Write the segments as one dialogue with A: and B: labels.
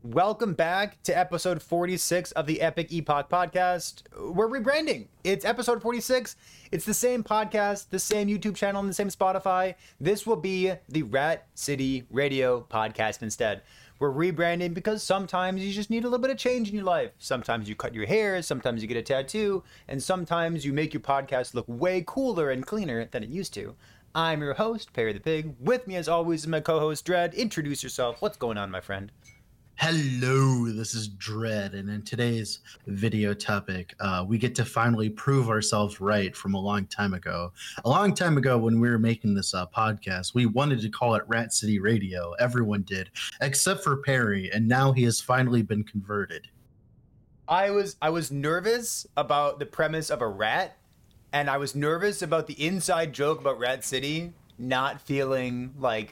A: Welcome back to episode 46 of the Epic Epoch podcast. We're rebranding. It's episode 46. It's the same podcast, the same YouTube channel, and the same Spotify. This will be the Rat City Radio podcast instead. We're rebranding because sometimes you just need a little bit of change in your life. Sometimes you cut your hair, sometimes you get a tattoo, and sometimes you make your podcast look way cooler and cleaner than it used to. I'm your host, Perry the Pig. With me as always is my co-host, Dread. Introduce yourself. What's going on, my friend?
B: Hello, this is Dread, and in today's video topic, we get to finally prove ourselves right from a long time ago. A long time ago when we were making this podcast, we wanted to call it Rat City Radio. Everyone did, except for Perry, and now he has finally been converted.
A: I was nervous about the premise of a rat, and I was nervous about the inside joke about Rat City not feeling like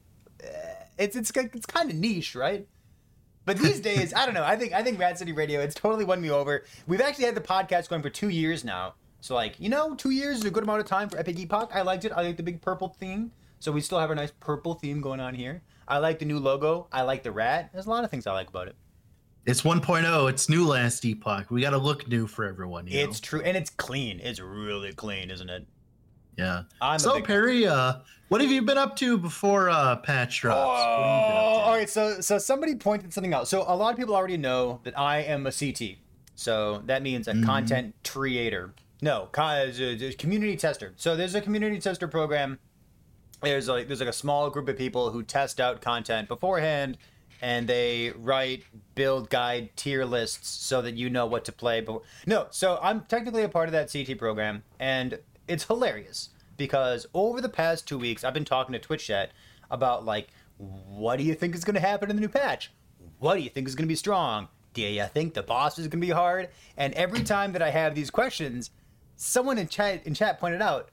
A: it's kind of niche, right? But these days, I don't know. I think Rat City Radio, it's totally won me over. We've actually had the podcast going for 2 years now. So 2 years is a good amount of time for Epic Epoch. I liked it. I like the big purple theme. So we still have a nice purple theme going on here. I like the new logo. I like the rat. There's a lot of things I like about it.
B: It's 1.0. It's new last Epoch. We got to look new for everyone.
A: It's true. And it's clean. It's really clean, isn't it?
B: Yeah. So Perry, what have you been up to before patch drops?
A: All right. So somebody pointed something out. So a lot of people already know that I am a CT. So that means a content creator. No, community tester. So there's a community tester program. There's a small group of people who test out content beforehand, and they write, build, guide, tier lists so that you know what to play. So I'm technically a part of that CT program, and it's hilarious because over the past 2 weeks, I've been talking to Twitch chat about what do you think is going to happen in the new patch? What do you think is going to be strong? Do you think the boss is going to be hard? And every time that I have these questions, someone in chat pointed out,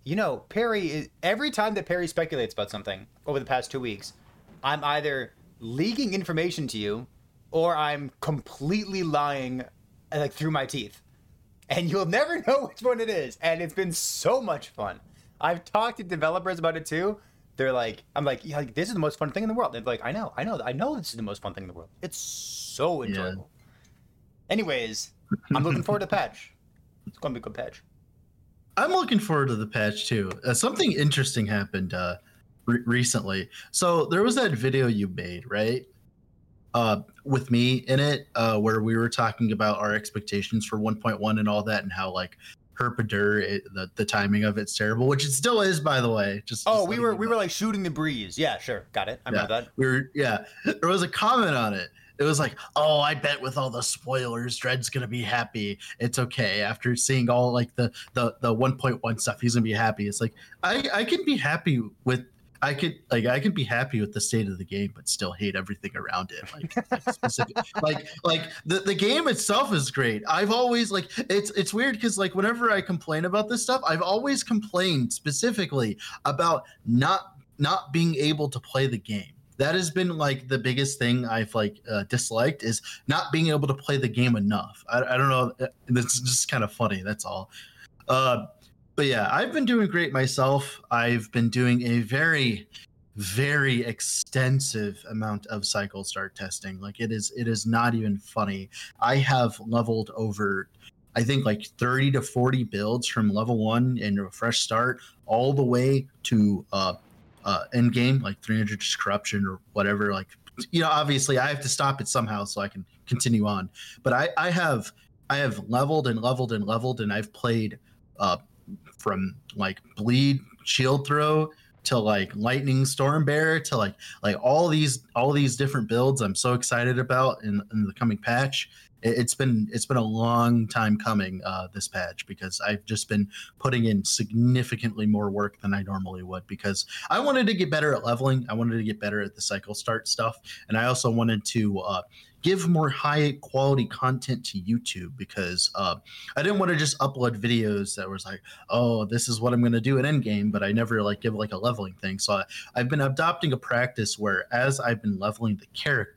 A: every time that Perry speculates about something over the past 2 weeks, I'm either leaking information to you or I'm completely lying through my teeth. And you'll never know which one it is. And it's been so much fun. I've talked to developers about it too. They're like, yeah, this is the most fun thing in the world. They're like, I know this is the most fun thing in the world. It's so enjoyable. Yeah. Anyways, I'm looking forward to the patch. It's going to be a good patch.
B: I'm looking forward to the patch too. Something interesting happened recently. So there was that video you made, right? With me in it, where we were talking about our expectations for 1.1 and all that, and how Herpadur, the timing of it's terrible, which it still is, by the way.
A: We were shooting the breeze. Yeah, sure, got it. I remember
B: that. There was a comment on it. It was like, oh, I bet with all the spoilers, Dread's gonna be happy. It's okay after seeing all the 1.1 stuff. He's gonna be happy. It's like I can be happy with. I can be happy with the state of the game, but still hate everything around it. The game itself is great. I've always it's weird because whenever I complain about this stuff, I've always complained specifically about not being able to play the game. That has been the biggest thing I've disliked is not being able to play the game enough. I don't know. It's just kind of funny. That's all. But yeah, I've been doing great myself. I've been doing a very, very extensive amount of cycle start testing. It is not even funny. I have leveled over, I think 30 to 40 builds from level 1 in a fresh start all the way to end game, 300 corruption or whatever. Obviously I have to stop it somehow so I can continue on. But I have leveled and leveled and leveled, and I've played from bleed shield throw to lightning storm bear to all these different builds I'm so excited about in the coming patch. It's been a long time coming, this patch, because I've just been putting in significantly more work than I normally would, because I wanted to get better at leveling. I wanted to get better at the cycle start stuff, and I also wanted to give more high quality content to YouTube, because I didn't want to just upload videos that was oh, this is what I'm going to do at endgame, but I never give a leveling thing. So I've been adopting a practice where, as I've been leveling the character,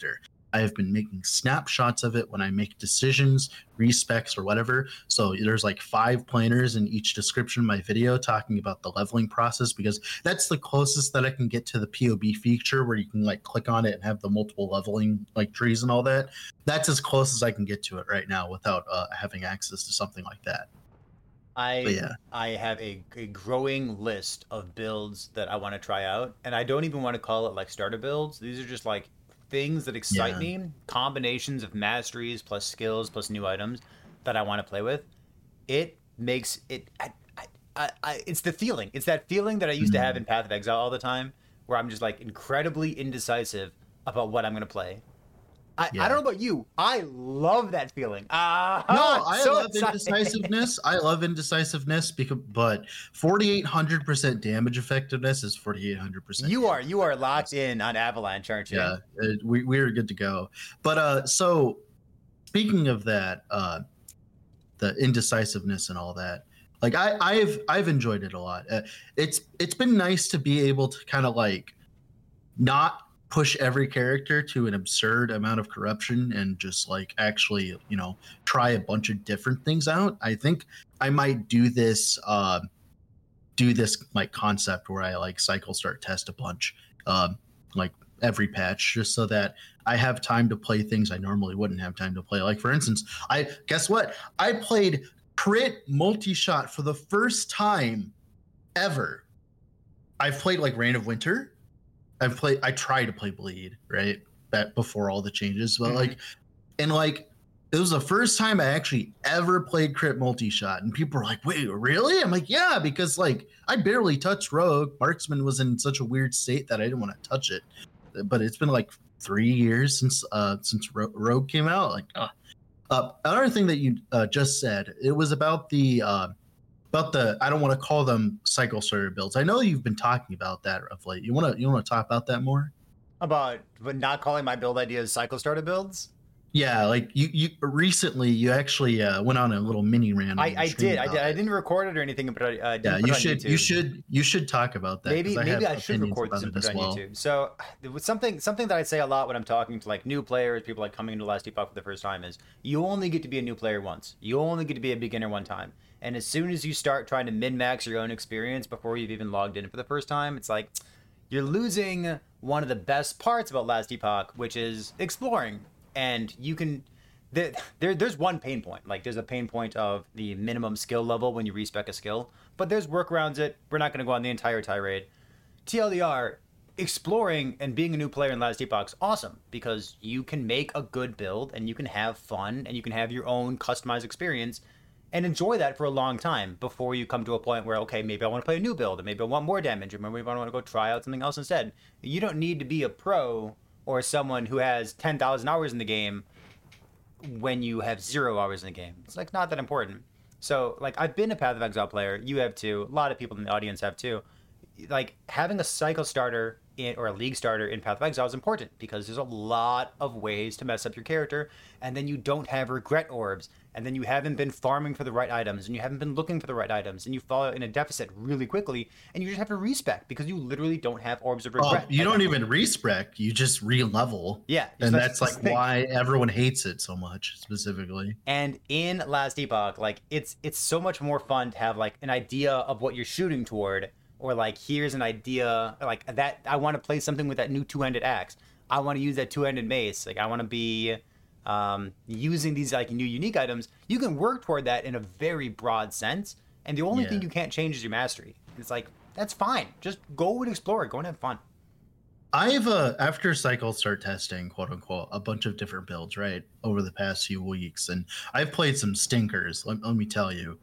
B: I have been making snapshots of it when I make decisions, respecs, or whatever. So there's like 5 planners in each description of my video talking about the leveling process, because that's the closest that I can get to the POB feature where you can like click on it and have the multiple leveling like trees and all that. That's as close as I can get to it right now without having access to something like that.
A: I have a growing list of builds that I want to try out, and I don't even want to call it like starter builds. These are just like things that excite me, combinations of masteries plus skills plus new items that I want to play with. It makes it it's the feeling. It's that feeling that I used to have in Path of Exile all the time, where I'm just like incredibly indecisive about what I'm going to play. I don't know about you. I love that feeling.
B: I love indecisiveness. I love indecisiveness but 4,800% damage effectiveness is 4,800%.
A: You are locked in on Avalanche, aren't you?
B: Yeah, we're good to go. But so speaking of that, the indecisiveness and all that, like I've enjoyed it a lot. It's been nice to be able to kind of like not push every character to an absurd amount of corruption and just like actually, try a bunch of different things out. I think I might do this like concept where I like cycle start test a bunch, like every patch, just so that I have time to play things I normally wouldn't have time to play. Like for instance, I played crit multi-shot for the first time ever. I've played like Reign of Winter. I tried to play Bleed, right? That before all the changes, but it was the first time I actually ever played crit multi-shot, and people were like, "Wait, really?" I'm like, "Yeah," because like I barely touched Rogue. Marksman was in such a weird state that I didn't want to touch it. But it's been like 3 years since Rogue came out. Another thing that you just said, it was about the I don't want to call them cycle starter builds. I know you've been talking about that of late. You want to talk about that more?
A: About but not calling my build ideas cycle starter builds?
B: Yeah, like you recently you actually went on a little mini rant.
A: I did. I didn't record it or anything, but I didn't
B: put it on YouTube. You should talk about that.
A: Maybe I should record this and put it on YouTube. So it was something that I say a lot when I'm talking to like new players, people like coming into Last Epoch for the first time, is you only get to be a new player once. You only get to be a beginner one time. And as soon as you start trying to min-max your own experience before you've even logged in for the first time, it's like you're losing one of the best parts about Last Epoch, which is exploring. And you can there's one pain point. Like there's a pain point of the minimum skill level when you respec a skill, but there's workarounds it. We're not going to go on the entire tirade. TLDR, exploring and being a new player in Last Epoch's awesome, because you can make a good build and you can have fun and you can have your own customized experience and enjoy that for a long time before you come to a point where, okay, maybe I want to play a new build, and maybe I want more damage, or maybe I want to go try out something else instead. You don't need to be a pro or someone who has 10,000 hours in the game when you have 0 hours in the game. It's like not that important. So like I've been a Path of Exile player, you have too, a lot of people in the audience have too. Like having a cycle starter or a league starter in Path of Exile is important, because there's a lot of ways to mess up your character, and then you don't have regret orbs, and then you haven't been farming for the right items, and you haven't been looking for the right items, and you fall in a deficit really quickly, and you just have to respec because you literally don't have orbs of regret.
B: You don't even respec, you just re-level.
A: Yeah.
B: And that's like why everyone hates it so much, specifically.
A: And in Last Epoch, like it's so much more fun to have like an idea of what you're shooting toward, or like here's an idea like that I want to play something with that new two-handed axe. I want to use that two-handed mace. Like I want to be using these like new unique items. You can work toward that in a very broad sense, and the only thing you can't change is your mastery. It's like that's fine. Just go and explore. Go and have fun.
B: I've after cycle start testing, quote unquote, a bunch of different builds right over the past few weeks, and I've played some stinkers. Let me tell you.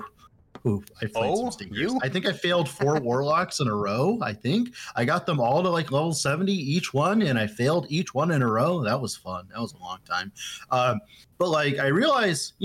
B: I played some stinkers. I think I failed 4 warlocks in a row. I think I got them all to like level 70 each one, and I failed each one in a row. That was fun. That was a long time. But like I realized,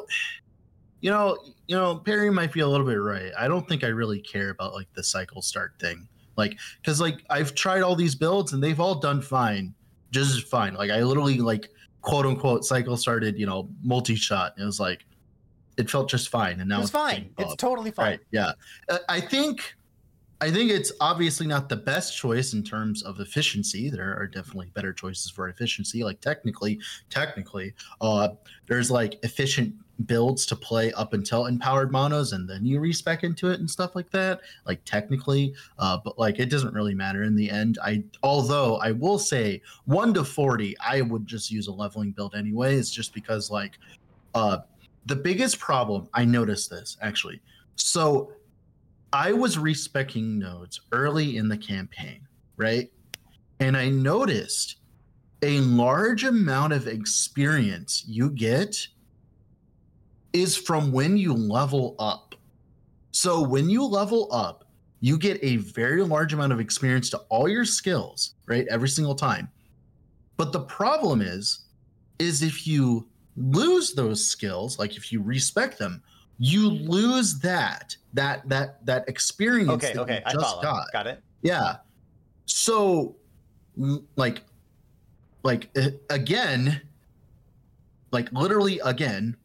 B: Perry might be a little bit right. I don't think I really care about like the cycle start thing. Like, cause like I've tried all these builds and they've all done fine, just fine. Like I literally like quote unquote cycle started, multi-shot. It was like, it felt just fine, and now
A: it's fine. It's totally fine.
B: Right, yeah. I think I think it's obviously not the best choice in terms of efficiency. There are definitely better choices for efficiency. Like technically, there's like efficient builds to play up until empowered monos, and then you respec into it and stuff like that. Like technically, but like it doesn't really matter in the end. Although I will say 1 to 40, I would just use a leveling build anyways, just because like the biggest problem I noticed this actually. So I was respecing nodes early in the campaign, right? And I noticed a large amount of experience you get is from when you level up. So when you level up, you get a very large amount of experience to all your skills, right? Every single time. But the problem is if you lose those skills, like if you respect them, you lose that experience.
A: Okay,
B: that
A: I
B: just
A: follow. Got it.
B: Yeah. So again, like literally again,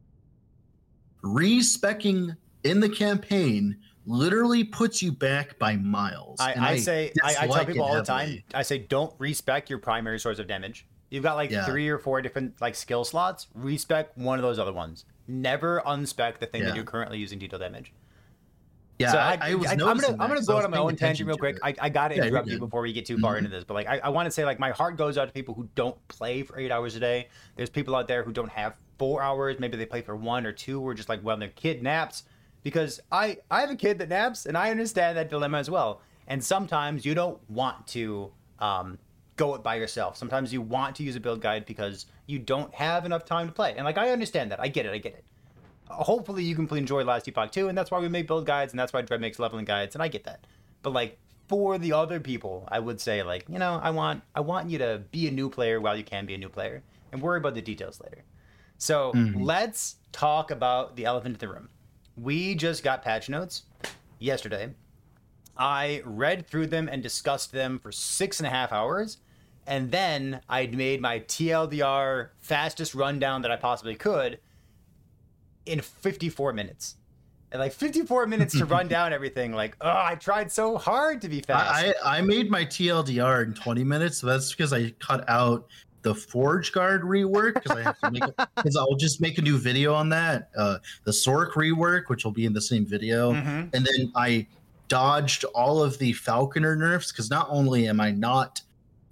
B: respecking in the campaign literally puts you back by miles.
A: I tell people all the time, I say don't respec your primary source of damage. You've got like 3 or 4 different like skill slots. Respec one of those other ones. Never unspec the thing that you're currently using to deal damage.
B: Yeah,
A: so I'm gonna go on my own tangent real quick. I gotta interrupt you before we get too far into this, but like I want to say like my heart goes out to people who don't play for 8 hours a day. There's people out there who don't have 4 hours. Maybe they play for 1 or 2, or just like when their kid naps. Because I have a kid that naps, and I understand that dilemma as well. And sometimes you don't want to go it by yourself. Sometimes you want to use a build guide because you don't have enough time to play. And like I understand that. I get it. Hopefully you can enjoy Last Epoch too, and that's why we make build guides, and that's why Dread makes leveling guides, and I get that. But like for the other people, I would say like, you know, I want you to be a new player while you can be a new player, and worry about the details later. So let's talk about the elephant in the room. We just got patch notes yesterday. I read through them and discussed them for 6.5 hours, and then I made my TLDR fastest rundown that I possibly could in 54 minutes. And like 54 minutes to run down everything. Like, oh, I tried so hard to be fast.
B: I made my TLDR in 20 minutes. So that's because I cut out the Forge Guard rework, because I have to make because I'll just make a new video on that. The Sork rework, which will be in the same video. And then I dodged all of the Falconer nerfs, because not only am I not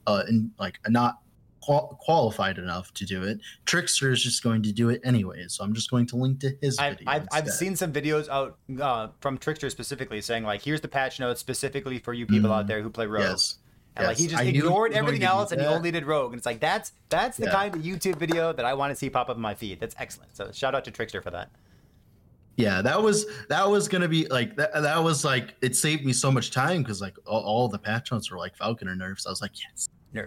B: qualified enough to do it, Trickster is just going to do it anyways. So I'm just going to link to his video.
A: I've seen some videos out from Trickster specifically saying like, here's the patch notes specifically for you people out there who play Rogue.
B: Yes.
A: And like he just ignored everything else and he only did Rogue. And it's like that's the kind of YouTube video that I want to see pop up in my feed. That's excellent. So shout out to Trickster for that.
B: Yeah, that was gonna be like that was like, it saved me so much time, because like all the patch notes were like Falconer nerfs. I was like, yes.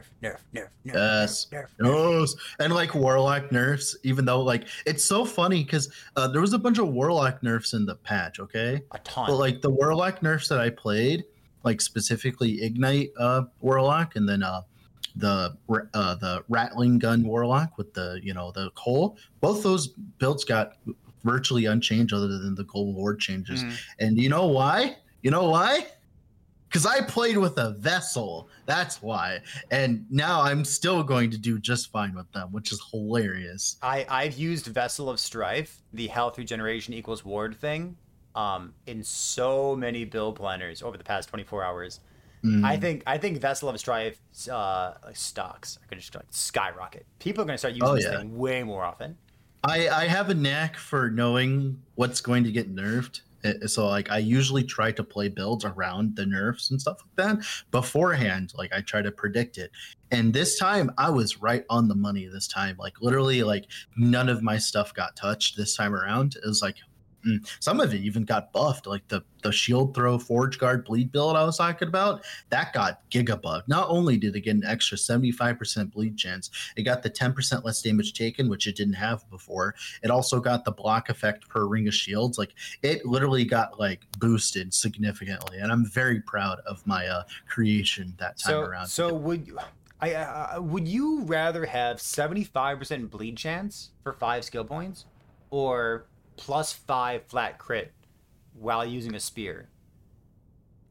B: Nerf. And like Warlock nerfs, even though like it's so funny because there was a bunch of Warlock nerfs in the patch, okay?
A: A ton.
B: But like the Warlock nerfs that I played, like specifically Ignite Warlock, and then the Rattling Gun Warlock with the coal, both those builds got virtually unchanged other than the Global Horde changes. And you know why? Because I played with a Vessel. That's why. And now I'm still going to do just fine with them, which is hilarious.
A: I've used Vessel of Strife, the health regeneration equals ward thing, in so many build planners over the past 24 hours. I think Vessel of Strife stocks are going to just like skyrocket. People are going to start using this thing way more often.
B: I have a knack for knowing what's going to get nerfed. So like I usually try to play builds around the nerfs and stuff like that beforehand. Like I try to predict it. And this time I was right on the money this time. Like literally like none of my stuff got touched this time around. It was like some of it even got buffed. Like the shield throw Forge Guard bleed build I was talking about, that got giga buffed. Not only did it get an extra 75% bleed chance, it got the 10% less damage taken, which it didn't have before. It also got the block effect per ring of shields. Like it literally got like boosted significantly, and I'm very proud of my creation that time around.
A: So would you rather have 75% bleed chance for 5 skill points, or +5 flat crit while using a spear?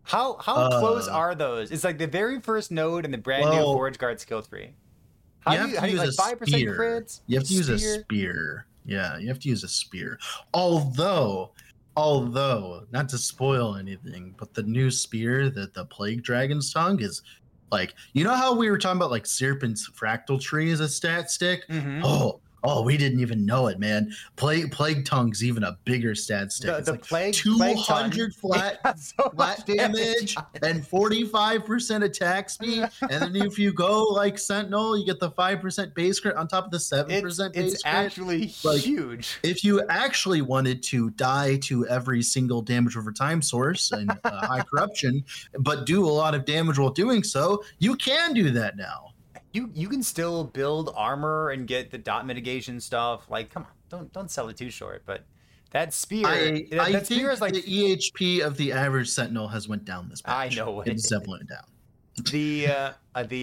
A: How close are those? It's like the very first node in the brand new
B: well,
A: Forge Guard skill tree.
B: you have to use
A: like
B: a
A: 5%
B: spear.
A: crits?
B: You have to use a spear. Yeah, you have to use a spear. Although, not to spoil anything, but the new spear that the Plague Dragon's Tongue is like, you know how we were talking about like Serpent's Fractal Tree as a stat stick?
A: Mm-hmm.
B: Oh, we didn't even know it, man. Plague Tongue's even a bigger stat stick. It's like
A: plague
B: 200 flat
A: flat
B: damage and 45% attack speed. And then if you go like Sentinel, you get the 5% base crit on top of the 7% base crit.
A: It's actually huge.
B: If you actually wanted to die to every single damage over time source and high corruption, but do a lot of damage while doing so, you can do that now.
A: You can still build armor and get the dot mitigation stuff. Like, come on, don't sell it too short. But that spear,
B: I
A: that
B: think
A: spear is like
B: the EHP of the average Sentinel has went down this patch.
A: I know
B: it's definitely went down.
A: The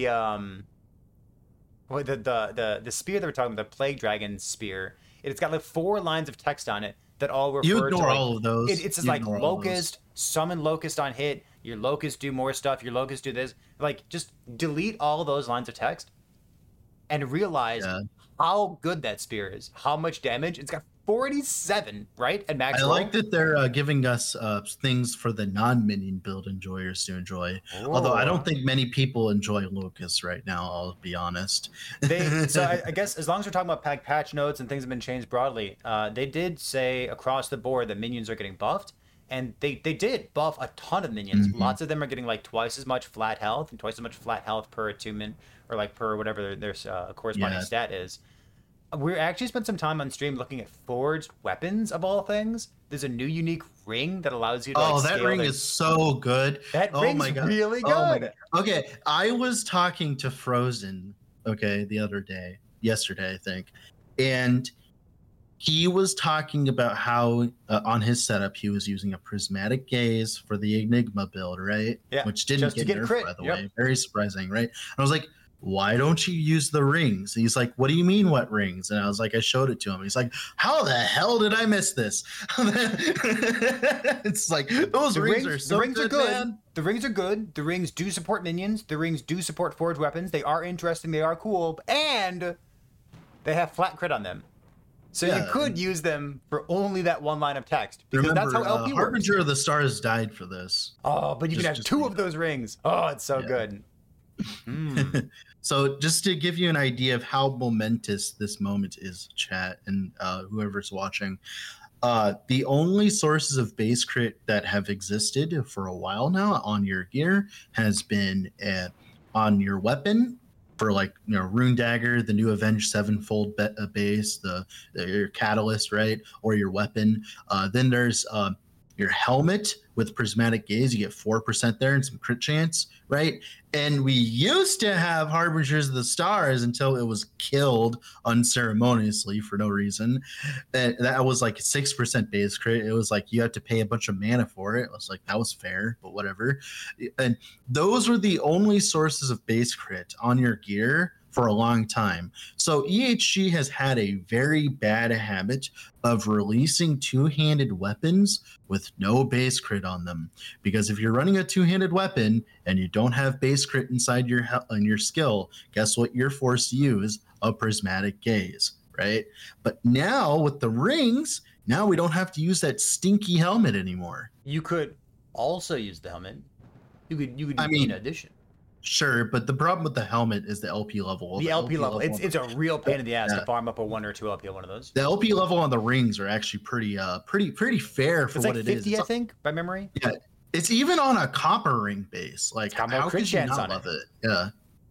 A: spear that we're talking about, the Plague Dragon spear, it's got like 4 lines of text on it that all refer
B: you ignore
A: to like,
B: all of those.
A: It's just like Locust, summon Locust on hit, your Locust do more stuff, your Locust do this. Like, just delete all those lines of text and realize how good that spear is, how much damage. It's got 47, right? At max roll.
B: Like that they're giving us things for the non-minion build enjoyers to enjoy. Ooh. Although I don't think many people enjoy Locust right now, I'll be honest.
A: So I guess as long as we're talking about patch notes and things have been changed broadly, they did say across the board that minions are getting buffed. And they did buff a ton of minions. Mm-hmm. Lots of them are getting like twice as much flat health and twice as much flat health per attunement or like per whatever their corresponding stat is. We actually spent some time on stream looking at forged weapons of all things. There's a new unique ring that allows you to
B: that ring is so good.
A: That ring's really good.
B: Okay, I was talking to Frozen, yesterday I think, and he was talking about how on his setup he was using a prismatic gaze for the Enigma build, right?
A: Yeah.
B: Which didn't get nerfed, crit. By the way. Very surprising, right? And I was like, why don't you use the rings? And he's like, what do you mean what rings? And I was like, I showed it to him. He's like, how the hell did I miss this? It's like, those rings are so good, man.
A: The rings are good. The rings do support minions. The rings do support forged weapons. They are interesting. They are cool. And they have flat crit on them. So you could use them for only that one line of text. Because
B: remember,
A: that's how LP works.
B: Harbinger of the Stars died for this.
A: Oh, but you can have 2 of those rings. Oh, it's so good.
B: So just to give you an idea of how momentous this moment is, chat, and whoever's watching, the only sources of base crit that have existed for a while now on your gear has been on your weapon, for like, Rune Dagger, the new Avenge 7-fold base, your Catalyst, right, or your weapon. Then there's your helmet with Prismatic Gaze. You get 4% there and some crit chance, right? And we used to have Harbingers of the Stars until it was killed unceremoniously for no reason. That was like 6% base crit. It was like you had to pay a bunch of mana for it. It was like, that was fair, but whatever. And those were the only sources of base crit on your gear for a long time. So EHG has had a very bad habit of releasing two-handed weapons with no base crit on them. Because if you're running a two-handed weapon and you don't have base crit inside your skill, guess what you're forced to use? A Prismatic Gaze, right? But now with the rings, now we don't have to use that stinky helmet anymore.
A: You could also use the helmet. You could use in addition.
B: Sure, but the problem with the helmet is the LP level.
A: The LP level. It's a real pain in the ass to farm up a 1 or 2 LP on one of those.
B: The LP level on the rings are actually pretty fair for what it is.
A: It's 50, I think, by memory.
B: Yeah, it's even on a copper ring base. Like, how could you not love it? Yeah.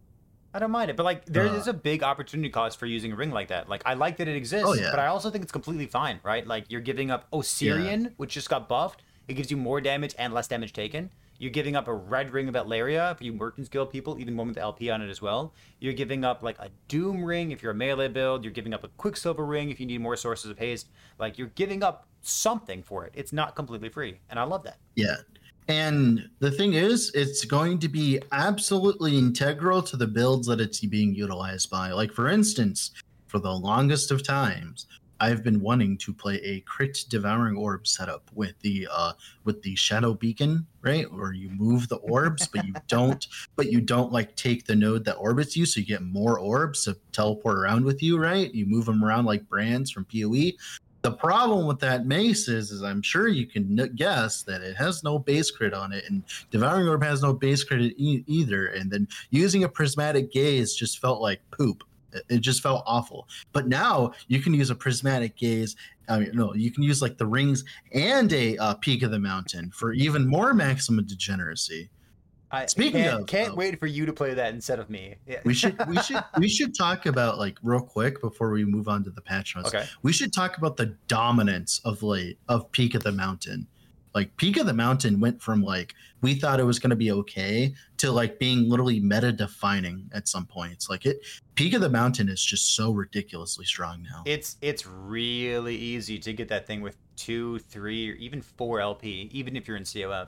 A: I don't mind it, but like there is a big opportunity cost for using a ring like that. Like, I like that it exists, but I also think it's completely fine, right? Like, you're giving up Osirian, which just got buffed. It gives you more damage and less damage taken. You're giving up a red ring of Atlaria for you Merchants Guild people, even one with the LP on it as well. You're giving up like a Doom ring if you're a melee build. You're giving up a Quicksilver ring if you need more sources of haste. Like, you're giving up something for it. It's not completely free, and I love that.
B: Yeah. And the thing is, it's going to be absolutely integral to the builds that it's being utilized by. Like, for instance, for the longest of times, I've been wanting to play a crit devouring orb setup with the shadow beacon, right? Where you move the orbs, but you don't like take the node that orbits you, so you get more orbs to teleport around with you, right? You move them around like brands from PoE. The problem with that mace is I'm sure you can guess that it has no base crit on it, and Devouring Orb has no base crit either. And then using a Prismatic Gaze just felt like poop. It just felt awful. But now you can use a Prismatic Gaze. You can use like the rings and a Peak of the Mountain for even more maximum degeneracy.
A: I
B: Speaking
A: can't wait for you to play that instead of me. Yeah.
B: we should talk about, like, real quick before we move on to the patch notes.
A: Okay.
B: We should talk about the dominance of Peak of the Mountain. Like, Peak of the Mountain went from like we thought it was going to be okay to like being literally meta defining at some points. Like Peak of the Mountain is just so ridiculously strong now.
A: It's really easy to get that thing with 2, 3, or even 4 LP, even if you're in COF.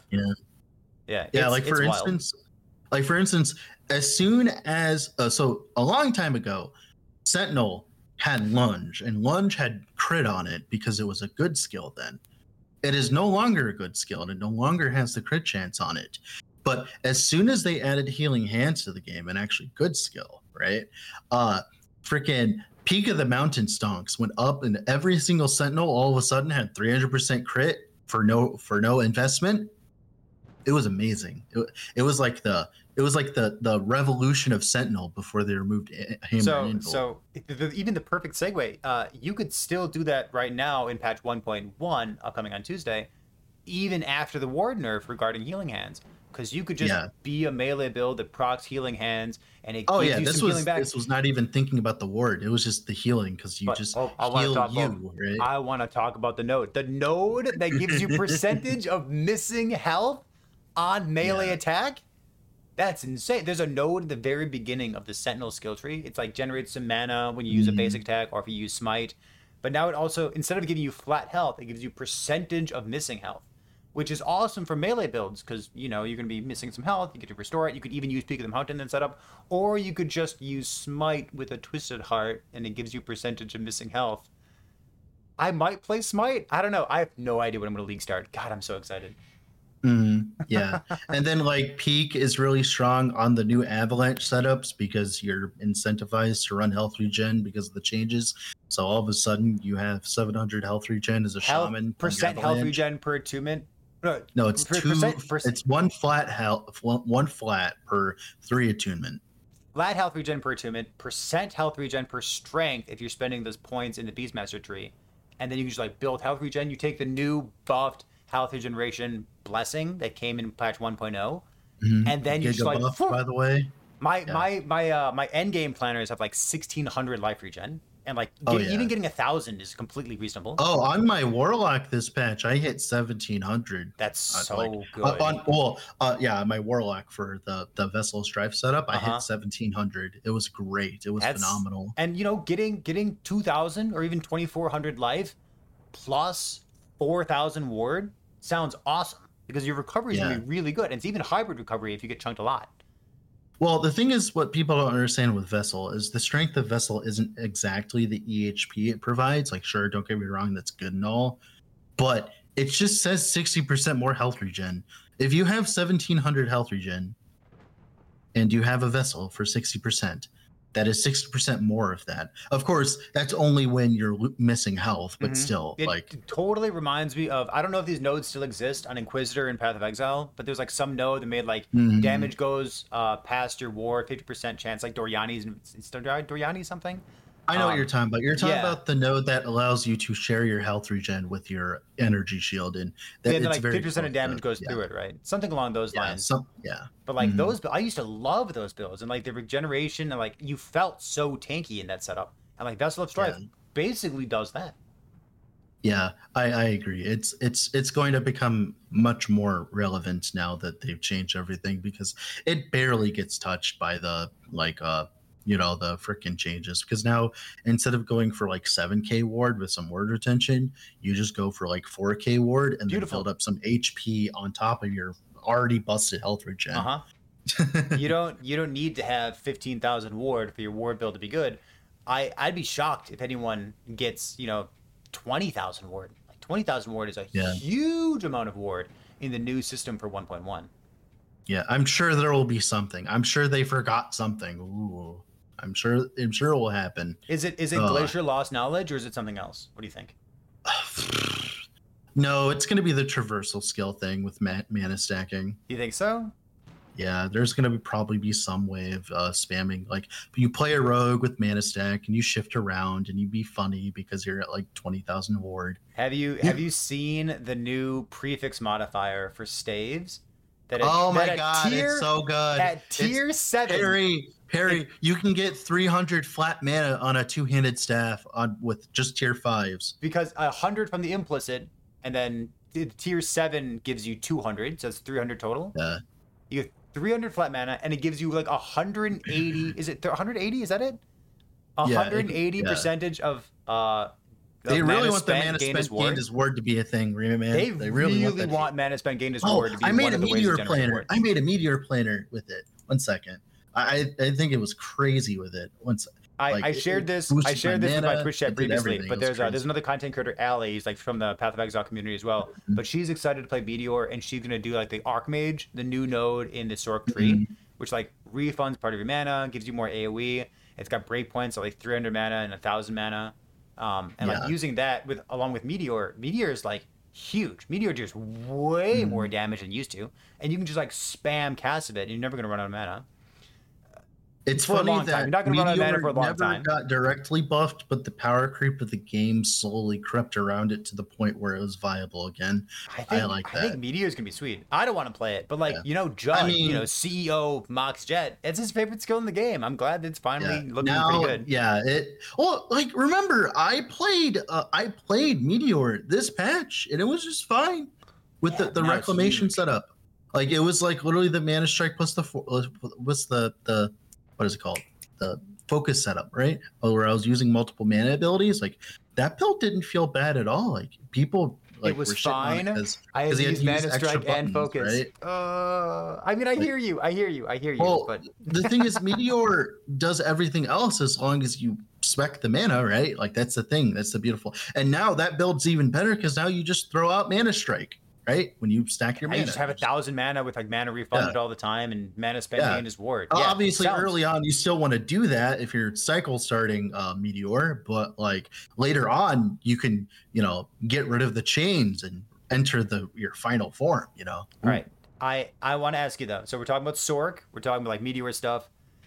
A: Yeah.
B: Like for instance, as soon as so a long time ago, Sentinel had lunge, and lunge had crit on it because it was a good skill then. It is no longer a good skill, and it no longer has the crit chance on it. But as soon as they added healing hands to the game, and actually good skill, right? Freaking Peak of the Mountain stonks went up, and every single Sentinel all of a sudden had 300% crit for no investment. It was amazing. It was like the revolution of Sentinel before they removed Hammer and Anvil.
A: So even the perfect segue, you could still do that right now in patch 1.1 upcoming on Tuesday, even after the ward nerf regarding healing hands, because you could just be a melee build that procs healing hands, and it gives you some healing back.
B: This was not even thinking about the ward. It was just the healing, because you right?
A: I want to talk about the node that gives you percentage of missing health on melee attack. That's insane. There's a node at the very beginning of the Sentinel skill tree. It's like generates some mana when you use a basic attack or if you use smite. But now it also, instead of giving you flat health, it gives you percentage of missing health, which is awesome for melee builds, because you're going to be missing some health. You get to restore it. You could even use Peak of the Mountain and setup, or you could just use smite with a Twisted Heart and it gives you percentage of missing health. I might play smite. I don't know. I have no idea when I'm going to league start. God, I'm so excited.
B: Yeah. And then like Peak is really strong on the new Avalanche setups because you're incentivized to run health regen because of the changes. So all of a sudden you have 700 health regen as a shaman.
A: Percent health regen per attunement?
B: No, it's it's one flat per 3 attunement.
A: Flat health regen per attunement, percent health regen per strength if you're spending those points in the Beastmaster tree. And then you can just like build health regen. You take the new buffed health regeneration blessing that came in patch 1.0, and then you just like
B: buff, by the way,
A: my end game planners have like 1600 life regen, and like even getting 1000 is completely reasonable.
B: On my warlock this patch I hit 1700.
A: That's so good.
B: My warlock for the Vessel Strife setup, I hit 1700. It was great. It was phenomenal.
A: And getting 2000 or even 2400 life plus 4000 ward sounds awesome, because your recovery is going to be really good, and it's even hybrid recovery if you get chunked a lot.
B: Well, the thing is, what people don't understand with Vessel is the strength of Vessel isn't exactly the EHP it provides. Like, sure, don't get me wrong, that's good and all, but it just says 60% more health regen. If you have 1700 health regen and you have a Vessel for 60%, that is 60% more of that. Of course, that's only when you're missing health, but still, it
A: totally reminds me of, I don't know if these nodes still exist on Inquisitor and Path of Exile, but there's like some node that made like damage goes past your ward, 50% chance, like Doriani something.
B: I know what you're talking about. You're talking about the node that allows you to share your health regen with your energy shield, and
A: then like 50% of damage goes through it, right? Something along those lines. But like those, I used to love those builds, and like the regeneration, and like you felt so tanky in that setup, and like Vessel of Strife basically does that.
B: Yeah, I agree. It's going to become much more relevant now that they've changed everything, because it barely gets touched by the the freaking changes, because now instead of going for like 7k ward with some ward retention, you just go for like 4k ward and then build up some HP on top of your already busted health regen.
A: You don't need to have 15,000 ward for your ward build to be good. I'd be shocked if anyone gets 20,000 ward. Like 20,000 ward is a
B: Yeah.
A: huge amount of ward in the new system for 1.1.
B: Yeah, I'm sure there will be something. I'm sure they forgot something. Ooh, I'm sure it will happen.
A: Is it Glacier Lost Knowledge, or is it something else? What do you think?
B: No, it's going to be the traversal skill thing with mana stacking.
A: You think so?
B: Yeah, there's going to probably be some way of spamming. Like, you play a rogue with mana stack and you shift around and you be funny because you're at like 20,000 ward.
A: Have you seen the new prefix modifier for staves?
B: Oh my god, it's so good.
A: At tier 7.
B: Perry, you can get 300 flat mana on a two-handed staff with just tier 5s.
A: Because 100 from the implicit, and then tier 7 gives you 200, so it's 300 total.
B: Yeah.
A: You get 300 flat mana, and it gives you like 180. Is it 180? Is that it? 180 percentage of
B: they really want the
A: spent
B: mana
A: gained as
B: spent gained as ward to be a thing, man.
A: They really want mana spent gained as ward to be
B: I made
A: one
B: a
A: of the ways
B: meteor
A: to generate
B: planner.
A: ward.
B: I made a meteor planner with it. 1 second. I think it was crazy with it.
A: I shared this with my Twitch chat previously, but there's another content creator, Allie, he's like from the Path of Exile community as well.
B: Mm-hmm.
A: But she's excited to play Meteor, and she's gonna do like the Archmage, the new node in the Sork tree, which like refunds part of your mana, gives you more AoE. It's got breakpoints at like 300 mana and 1,000 mana, like using that along with Meteor. Meteor is like huge. Meteor deals way more damage than it used to, and you can just like spam cast of it, and you're never gonna run out of mana.
B: It's
A: for
B: funny
A: a long
B: that
A: time. You're not going to run out of mana for a long
B: never
A: time.
B: Got directly buffed, but the power creep of the game slowly crept around it to the point where it was viable again. I like that.
A: I think Meteor's going to be sweet. I don't want to play it, but like, Judd, CEO Mox Jet, it's his favorite skill in the game. I'm glad that it's finally looking pretty good.
B: Yeah, remember I played Meteor this patch and it was just fine with the reclamation setup. Like, it was like literally the mana strike plus the what is it called? The focus setup, right? Where I was using multiple mana abilities. Like, that build didn't feel bad at all. Like, people like
A: it was
B: were
A: fine.
B: I had to use
A: mana strike and focus.
B: Right?
A: I hear you.
B: Well,
A: but
B: the thing is, Meteor does everything else as long as you spec the mana, right? Like, that's the thing. That's the beautiful. And now that build's even better because now you just throw out mana strike. Right, when you stack your mana,
A: you just have 1,000 mana with like mana refunded all the time and mana spent gained as ward.
B: Obviously, early on, you still want to do that if you're cycle starting Meteor, but like later on, you can get rid of the chains and enter your final form.
A: All right, I want to ask you though. So we're talking about Sork, we're talking about like Meteor stuff.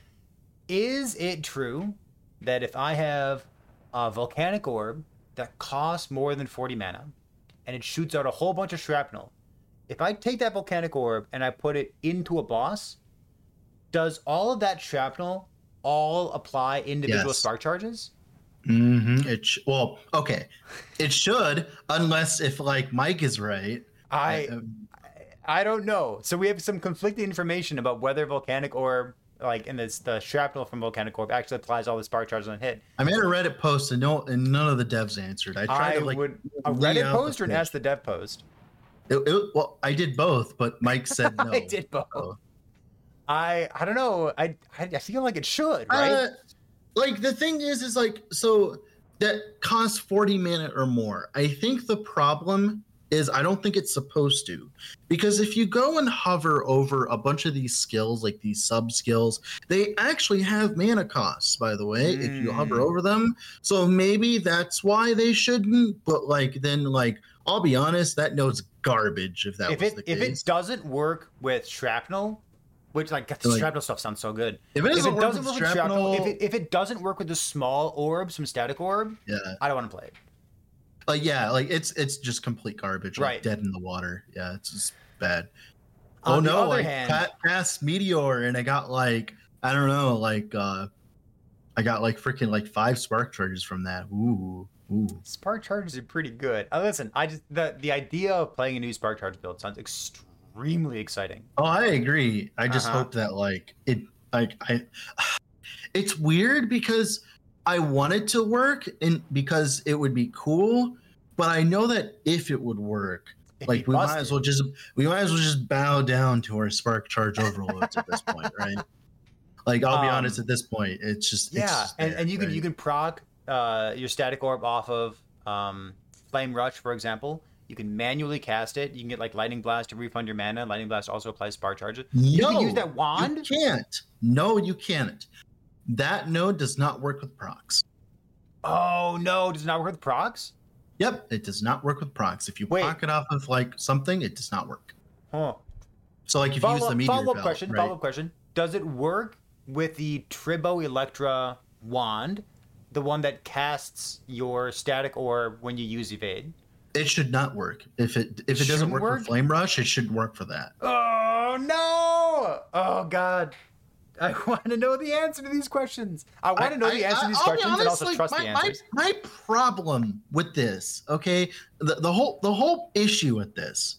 A: Is it true that if I have a volcanic orb that costs more than 40 mana, and it shoots out a whole bunch of shrapnel, if I take that volcanic orb and I put it into a boss, does all of that shrapnel all apply individual spark charges?
B: Mm-hmm. It should, unless if like Mike is right.
A: I don't know. So we have some conflicting information about whether volcanic orb, like in the shrapnel from volcanic orb, actually applies all the spark charges on hit.
B: I made a Reddit post and none of the devs answered. I tried to
A: a Reddit post or an Ask the Dev post?
B: Well, I did both, but Mike said no.
A: I did both. So. I don't know. I feel like it should, right?
B: Like, the thing is like, so that costs 40 mana or more. I think the problem is I don't think it's supposed to, because if you go and hover over a bunch of these skills, like these sub skills, they actually have mana costs, by the way, if you hover over them. So maybe that's why they shouldn't, but like, then like, I'll be honest, that node's garbage if was the case.
A: If it doesn't work with shrapnel, which like the shrapnel stuff sounds so good.
B: If it doesn't work with
A: shrapnel, if it doesn't work with the small orbs from static orb, I don't want to play it.
B: It's just complete garbage, like dead in the water. Yeah, it's just bad.
A: On the other hand,
B: cast Meteor and I got like, I don't know, like I got like freaking like 5 spark charges from that. Ooh.
A: Spark charges are pretty good. Listen, I just the idea of playing a new spark charge build sounds extremely exciting.
B: Oh, I agree. I just hope that it's weird because I want it to work and because it would be cool, but I know that if it would work, we might as well just bow down to our spark charge overloads at this point, right? Like, I'll be honest, at this point, it's just
A: and you can proc your static orb off of Flame Rush, for example, you can manually cast it. You can get like Lightning Blast to refund your mana. Lightning Blast also applies spark charges. You can use that wand.
B: You can't. No, you can't. That node does not work with procs.
A: Oh no, does it not work with procs?
B: Yep, it does not work with procs. If you proc it off of like something, it does not work.
A: Huh.
B: So like if you use the meteor
A: follow-up
B: belt,
A: question.
B: right?
A: Follow-up question. Does it work with the Tribo Electra wand, the one that casts your static orb when you use evade?
B: It should not work. If it doesn't work for Flame Rush, it shouldn't work for that.
A: Oh no! Oh god. I want to know the answer to these questions. I want to know the answer to these questions and also trust the answers.
B: My problem with this, okay, the whole issue with this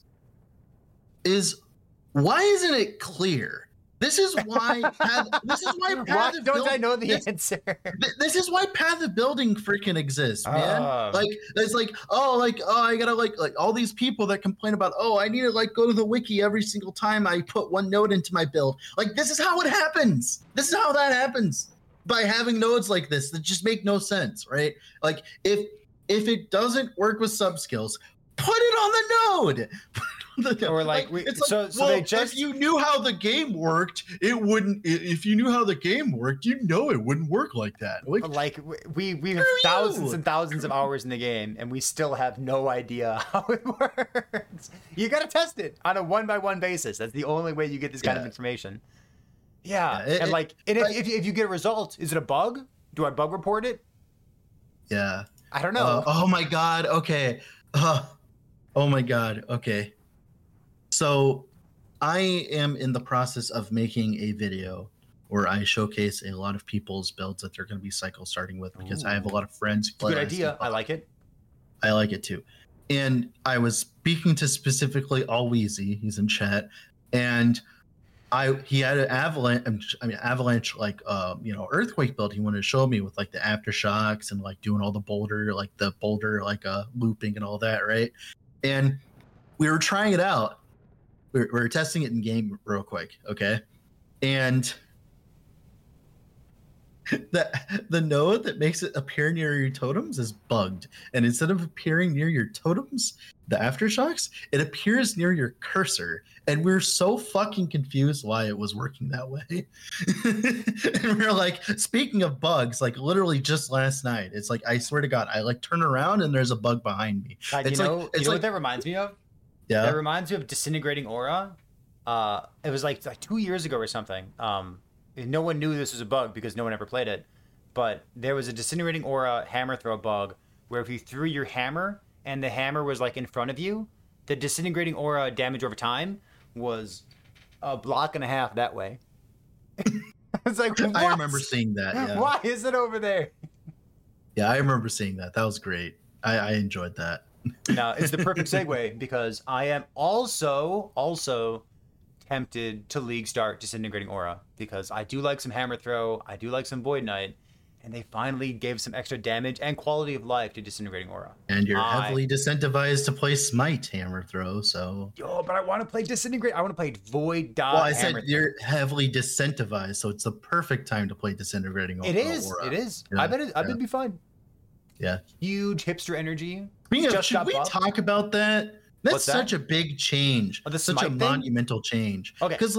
B: is, why isn't it clear? This is why.
A: Why don't I know the answer?
B: This is why Path of Building freaking exists, man. Like it's like I gotta like all these people that complain about, I need to like go to the wiki every single time I put one node into my build. Like this is how it happens. This is how that happens, by having nodes like this that just make no sense, right? Like if it doesn't work with sub skills, put it on the node.
A: Or like,
B: if you knew how the game worked, it wouldn't. If you knew how the game worked, it wouldn't work like that.
A: Like we have thousands and thousands of hours in the game, and we still have no idea how it works. You got to test it on a 1-by-1 basis. That's the only way you get this kind of information. Yeah, if you get a result, is it a bug? Do I bug report it?
B: Yeah.
A: I don't know.
B: Oh my god. Okay. Oh my god. Okay. So I am in the process of making a video where I showcase a lot of people's builds that they're going to be cycle starting with, because I have a lot of friends who play.
A: Good idea. I like it.
B: I like it too. And I was speaking to specifically Allweezy. He's in chat. And he had an avalanche like earthquake build he wanted to show me, with like the aftershocks and like doing all the boulder looping and all that, right? And we were trying it out. We were testing it in game real quick, okay? And the node that makes it appear near your totems is bugged. And instead of appearing near your totems, the aftershocks, it appears near your cursor. And we're so fucking confused why it was working that way. And we're like, speaking of bugs, like literally just last night, it's like, I swear to God, I like turn around and there's a bug behind me.
A: You know what that reminds me of?
B: Yeah.
A: That reminds me of Disintegrating Aura. It was like 2 years ago or something. No one knew this was a bug because no one ever played it. But there was a Disintegrating Aura hammer throw bug where if you threw your hammer and the hammer was like in front of you, the Disintegrating Aura damage over time was a block and a half that way. It's like, what?
B: I remember seeing that. Yeah.
A: Why is it over there?
B: Yeah, I remember seeing that. That was great. I enjoyed that.
A: Now, it's the perfect segue because I am also tempted to league start Disintegrating Aura, because I do like some Hammer Throw, I do like some Void Knight, and they finally gave some extra damage and quality of life to Disintegrating Aura.
B: And you're heavily disincentivized to play Smite Hammer Throw, so...
A: Yo, but I want to play Disintegrate. I want to play Void Dot.
B: Well, I said you're heavily disincentivized, so it's the perfect time to play Disintegrating Aura.
A: It is. Yeah. I bet it'd be fun.
B: Yeah.
A: Huge hipster energy.
B: Should we talk about that? That's such a big change. Such a monumental change.
A: Okay.
B: Because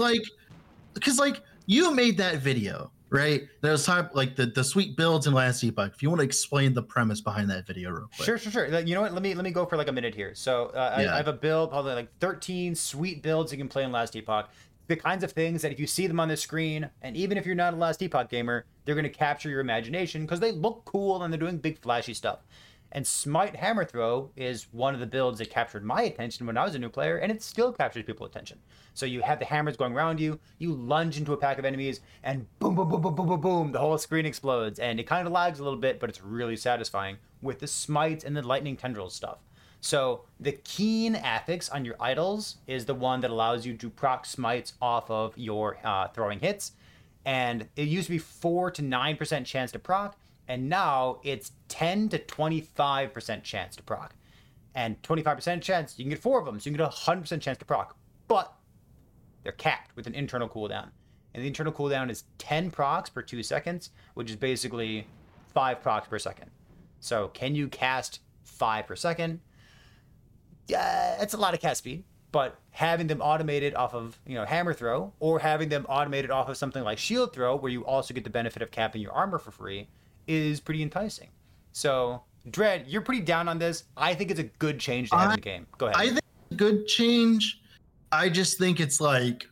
B: you made that video, right? There was time like the sweet builds in Last Epoch. If you want to explain the premise behind that video real quick.
A: Sure. You know what? Let me go for like a minute here. So I have a build, probably like 13 sweet builds you can play in Last Epoch. The kinds of things that if you see them on the screen, and even if you're not a Last Epoch gamer, they're going to capture your imagination because they look cool and they're doing big flashy stuff. And Smite Hammer Throw is one of the builds that captured my attention when I was a new player, and it still captures people's attention. So you have the hammers going around you, you lunge into a pack of enemies, and boom, boom, boom, boom, boom, boom, boom, the whole screen explodes. And it kind of lags a little bit, but it's really satisfying with the smites and the lightning tendrils stuff. So the Keen affix on your idols is the one that allows you to proc smites off of your throwing hits. And it used to be 4 to 9% chance to proc, and now it's 10 to 25% chance to proc. And 25% chance, you can get 4 of them, so you can get a 100% chance to proc. But they're capped with an internal cooldown. And the internal cooldown is 10 procs per 2 seconds, which is basically 5 procs per second. So can you cast 5 per second. Yeah, it's a lot of cast speed, but having them automated off of, hammer throw, or having them automated off of something like shield throw, where you also get the benefit of capping your armor for free, is pretty enticing. So, Dread, you're pretty down on this. I think it's a good change to have in the game. Go ahead.
B: I think it's a good change. I just think it's like,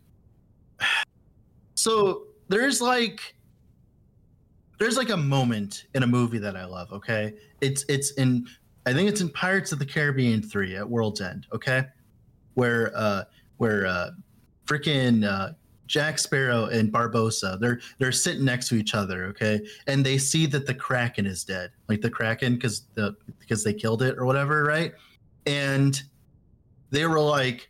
B: so there's like a moment in a movie that I love. Okay, I think it's in Pirates of the Caribbean 3 at World's End. Okay, where freaking Jack Sparrow and Barbossa, they're sitting next to each other. Okay, and they see that the Kraken is dead, like the Kraken because they killed it or whatever, right? And they were like,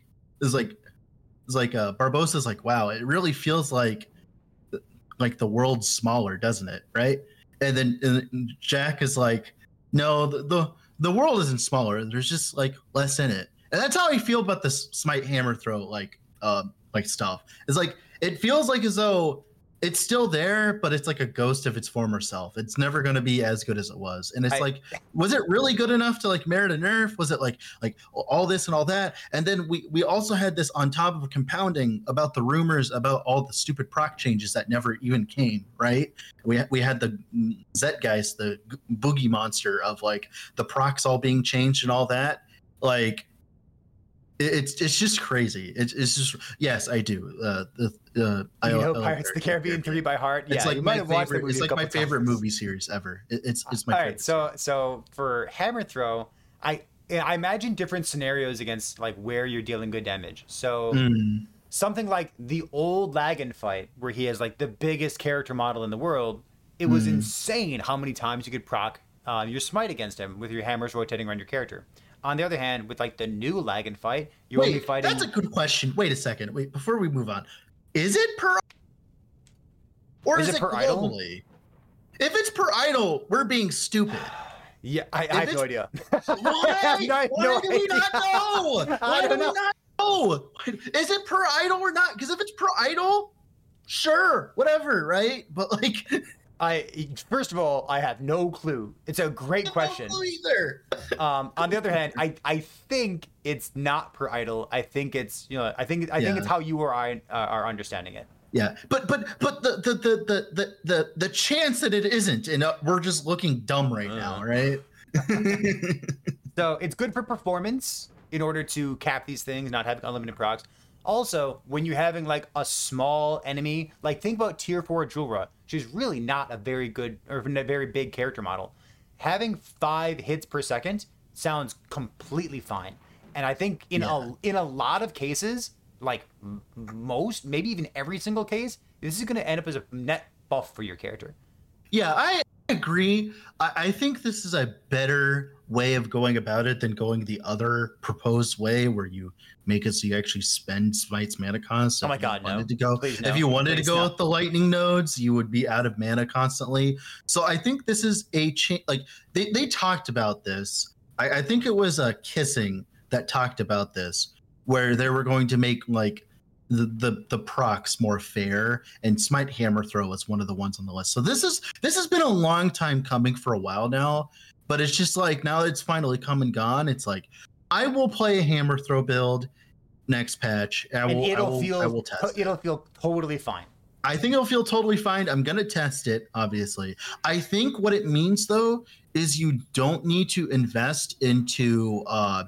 B: Barbossa's like, wow, it really feels like the world's smaller, doesn't it? Right? And then Jack is like, no, the world isn't smaller. There's just like less in it. And that's how I feel about this smite hammer throw like stuff. It's like it feels like as though it's still there, but it's like a ghost of its former self. It's never going to be as good as it was. And it's was it really good enough to like merit a nerf? Was it like all this and all that? And then we also had this on top of compounding about the rumors about all the stupid proc changes that never even came, right? We had the Zeitgeist, the boogie monster of like the procs all being changed and all that. Like it's just crazy. It's just, yes, I do.
A: I know Pirates of the Caribbean 3 by heart.
B: It's
A: yeah,
B: like my favorite. It's like my favorite movie series ever. It's my favorite.
A: All right, so for hammer throw, I imagine different scenarios against like where you're dealing good damage. So something like the old Lagan fight where he has like the biggest character model in the world. It was insane how many times you could proc your smite against him with your hammers rotating around your character. On the other hand, with like the new Lagan fight, you're only fighting.
B: That's a good question. Wait a second. Wait, before we move on, is it per, or is it per globally? Idol? If it's per idol, we're being stupid.
A: Yeah, I have no idea.
B: Why do we not know? Why do we not know? Is it per idol or not? Because if it's per idol, sure, whatever, right? But like.
A: First of all, I have no clue. It's a great question.
B: No clue either.
A: On the other hand, I think it's not per idol. I think it's I think it's how you or I are understanding it.
B: Yeah, but the chance that it isn't, and we're just looking dumb right now, right?
A: So it's good for performance in order to cap these things, not having unlimited procs. Also, when you're having like a small enemy, like think about tier 4 Julra. She's really not a very good or a very big character model. Having 5 hits per second sounds completely fine. And I think in a lot of cases, like most, maybe even every single case, this is going to end up as a net buff for your character.
B: Yeah, I agree. I think this is a better way of going about it than going the other proposed way where you make it so you actually spend Smite's mana cost.
A: Oh my god, no.
B: If you wanted to go with the lightning nodes, you would be out of mana constantly. So I think this is a change. Like they talked about this. I think it was Kissing that talked about this, where they were going to make like the procs more fair, and Smite Hammer Throw is one of the ones on the list. So this has been a long time coming for a while now, but it's just like now that it's finally come and gone, it's like I will play a Hammer Throw build next patch. I will test it.
A: It'll feel totally fine.
B: I think it'll feel totally fine. I'm gonna test it, obviously. I think what it means though is you don't need to invest into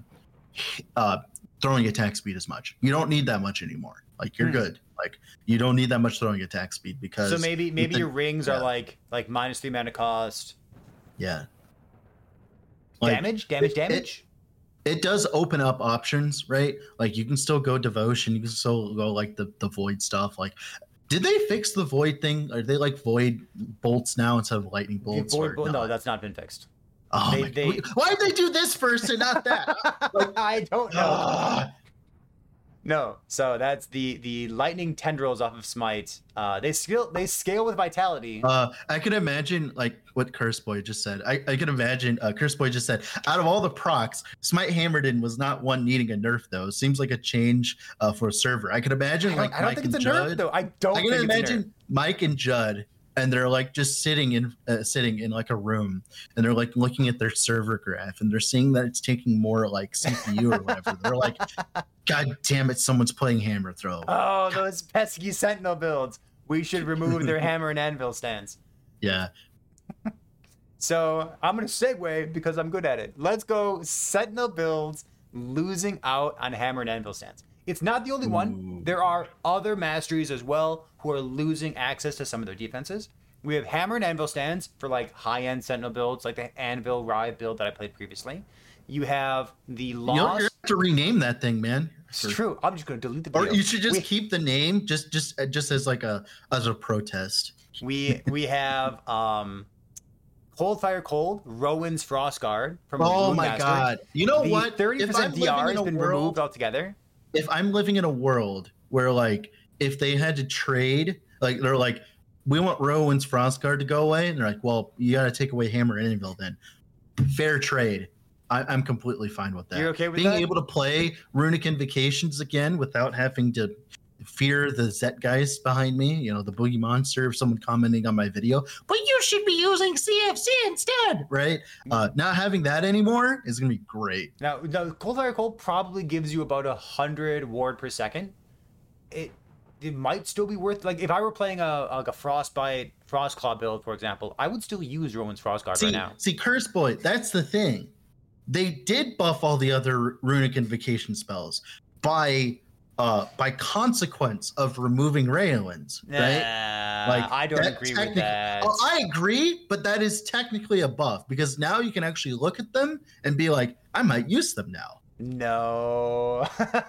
B: throwing attack speed as much. You don't need that much anymore. Like you're good. Like you don't need that much throwing attack speed because.
A: So maybe your rings are like -3 mana cost.
B: Yeah.
A: Like, damage.
B: It does open up options, right? Like you can still go devotion. You can still go like the void stuff. Like, did they fix the void thing? Are they like void bolts now instead of lightning bolts?
A: No, that's not been fixed.
B: Oh, why did they do this first and not that?
A: Like, I don't know. No, so that's the lightning tendrils off of Smite. They scale with vitality.
B: I can imagine like what Curseboy just said. I can imagine Curseboy just said, out of all the procs, Smite Hammerden was not one needing a nerf though. Seems like a change for a server. I can imagine
A: I don't think it's a nerf though. I can imagine
B: Mike and Judd and they're like just sitting in like a room, and they're like looking at their server graph, and they're seeing that it's taking more like CPU or whatever. They're like, God damn it, someone's playing hammer throw.
A: Oh, those pesky Sentinel builds. We should remove their hammer and anvil stance.
B: Yeah.
A: So I'm going to segue because I'm good at it. Let's go Sentinel builds losing out on hammer and anvil stance. It's not the only one. There are other masteries as well who are losing access to some of their defenses. We have hammer and anvil stands for like high-end Sentinel builds, like the Anvil Rive build that I played previously. You have the loss.
B: You'll have to rename that thing, man.
A: It's true. I'm just going to delete the video.
B: Or you should just keep the name just as like a protest.
A: We have Cold Fire Cold, Rowan's Frostguard from
B: Oh my God. You know what?
A: 30% DR has been removed altogether.
B: If I'm living in a world where like if they had to trade, like they're like, we want Rowan's Frostguard to go away, and they're like, well, you got to take away Hammer and Anvil then. Fair trade. I'm completely fine with that.
A: You're okay with
B: being
A: that?
B: able to play Runic Invocations again without having to fear the Zet guys behind me, you know, the boogie monster, if someone commenting on my video, but you should be using CFC instead, right? Not having that anymore is gonna be great.
A: Now, the Cold Fire Cold probably gives you about 100 ward per second. It might still be worth, like, if I were playing a Frostbite, Frostclaw build, for example, I would still use Rowan's Frostguard right now.
B: See, Curse Boy, that's the thing. They did buff all the other Runic Invocation spells by consequence of removing Raelins, right?
A: Like, I don't agree with that.
B: Oh, I agree, but that is technically a buff because now you can actually look at them and be like, I might use them now.
A: No.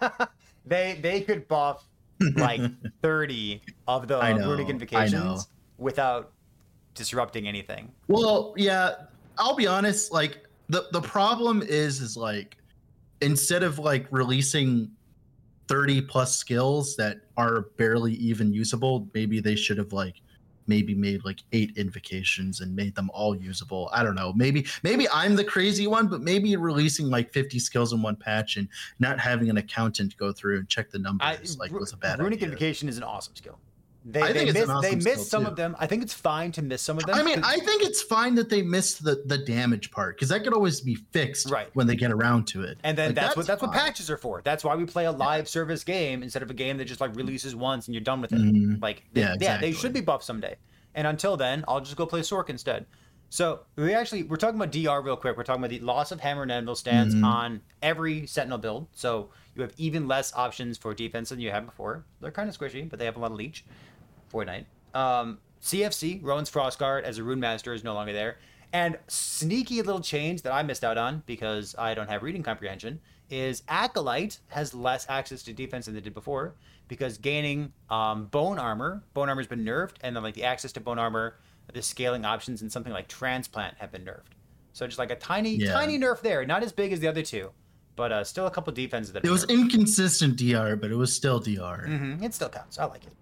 A: they could buff like 30 of the Runic Invocations without disrupting anything.
B: Well, yeah, I'll be honest, like the problem is like instead of like releasing 30 plus skills that are barely even usable, maybe they should have like maybe made like 8 invocations and made them all usable. I don't know. Maybe I'm the crazy one, but maybe releasing like 50 skills in one patch and not having an accountant go through and check the numbers was a bad idea.
A: Runic Invocation is an awesome skill. They missed some of them. I think it's fine to miss some of them.
B: I mean, I think it's fine that they missed the damage part because that could always be fixed when they get around to it.
A: And then like, that's what patches are for. That's why we play a live service game instead of a game that just like releases once and you're done with it. Like they should be buffed someday. And until then, I'll just go play Sork instead. So we're talking about DR real quick. We're talking about the loss of Hammer and Anvil stance on every Sentinel build. So you have even less options for defense than you had before. They're kind of squishy, but they have a lot of leech. Fortnite. CFC, Rowan's Frostguard as a Rune Master is no longer there. And sneaky little change that I missed out on because I don't have reading comprehension is Acolyte has less access to defense than they did before because gaining bone armor's been nerfed, and then like the access to bone armor, the scaling options and something like transplant have been nerfed. So just like a tiny nerf there, not as big as the other two, but still a couple defenses that
B: it was inconsistent DR, but it was still DR.
A: It still counts. I like it.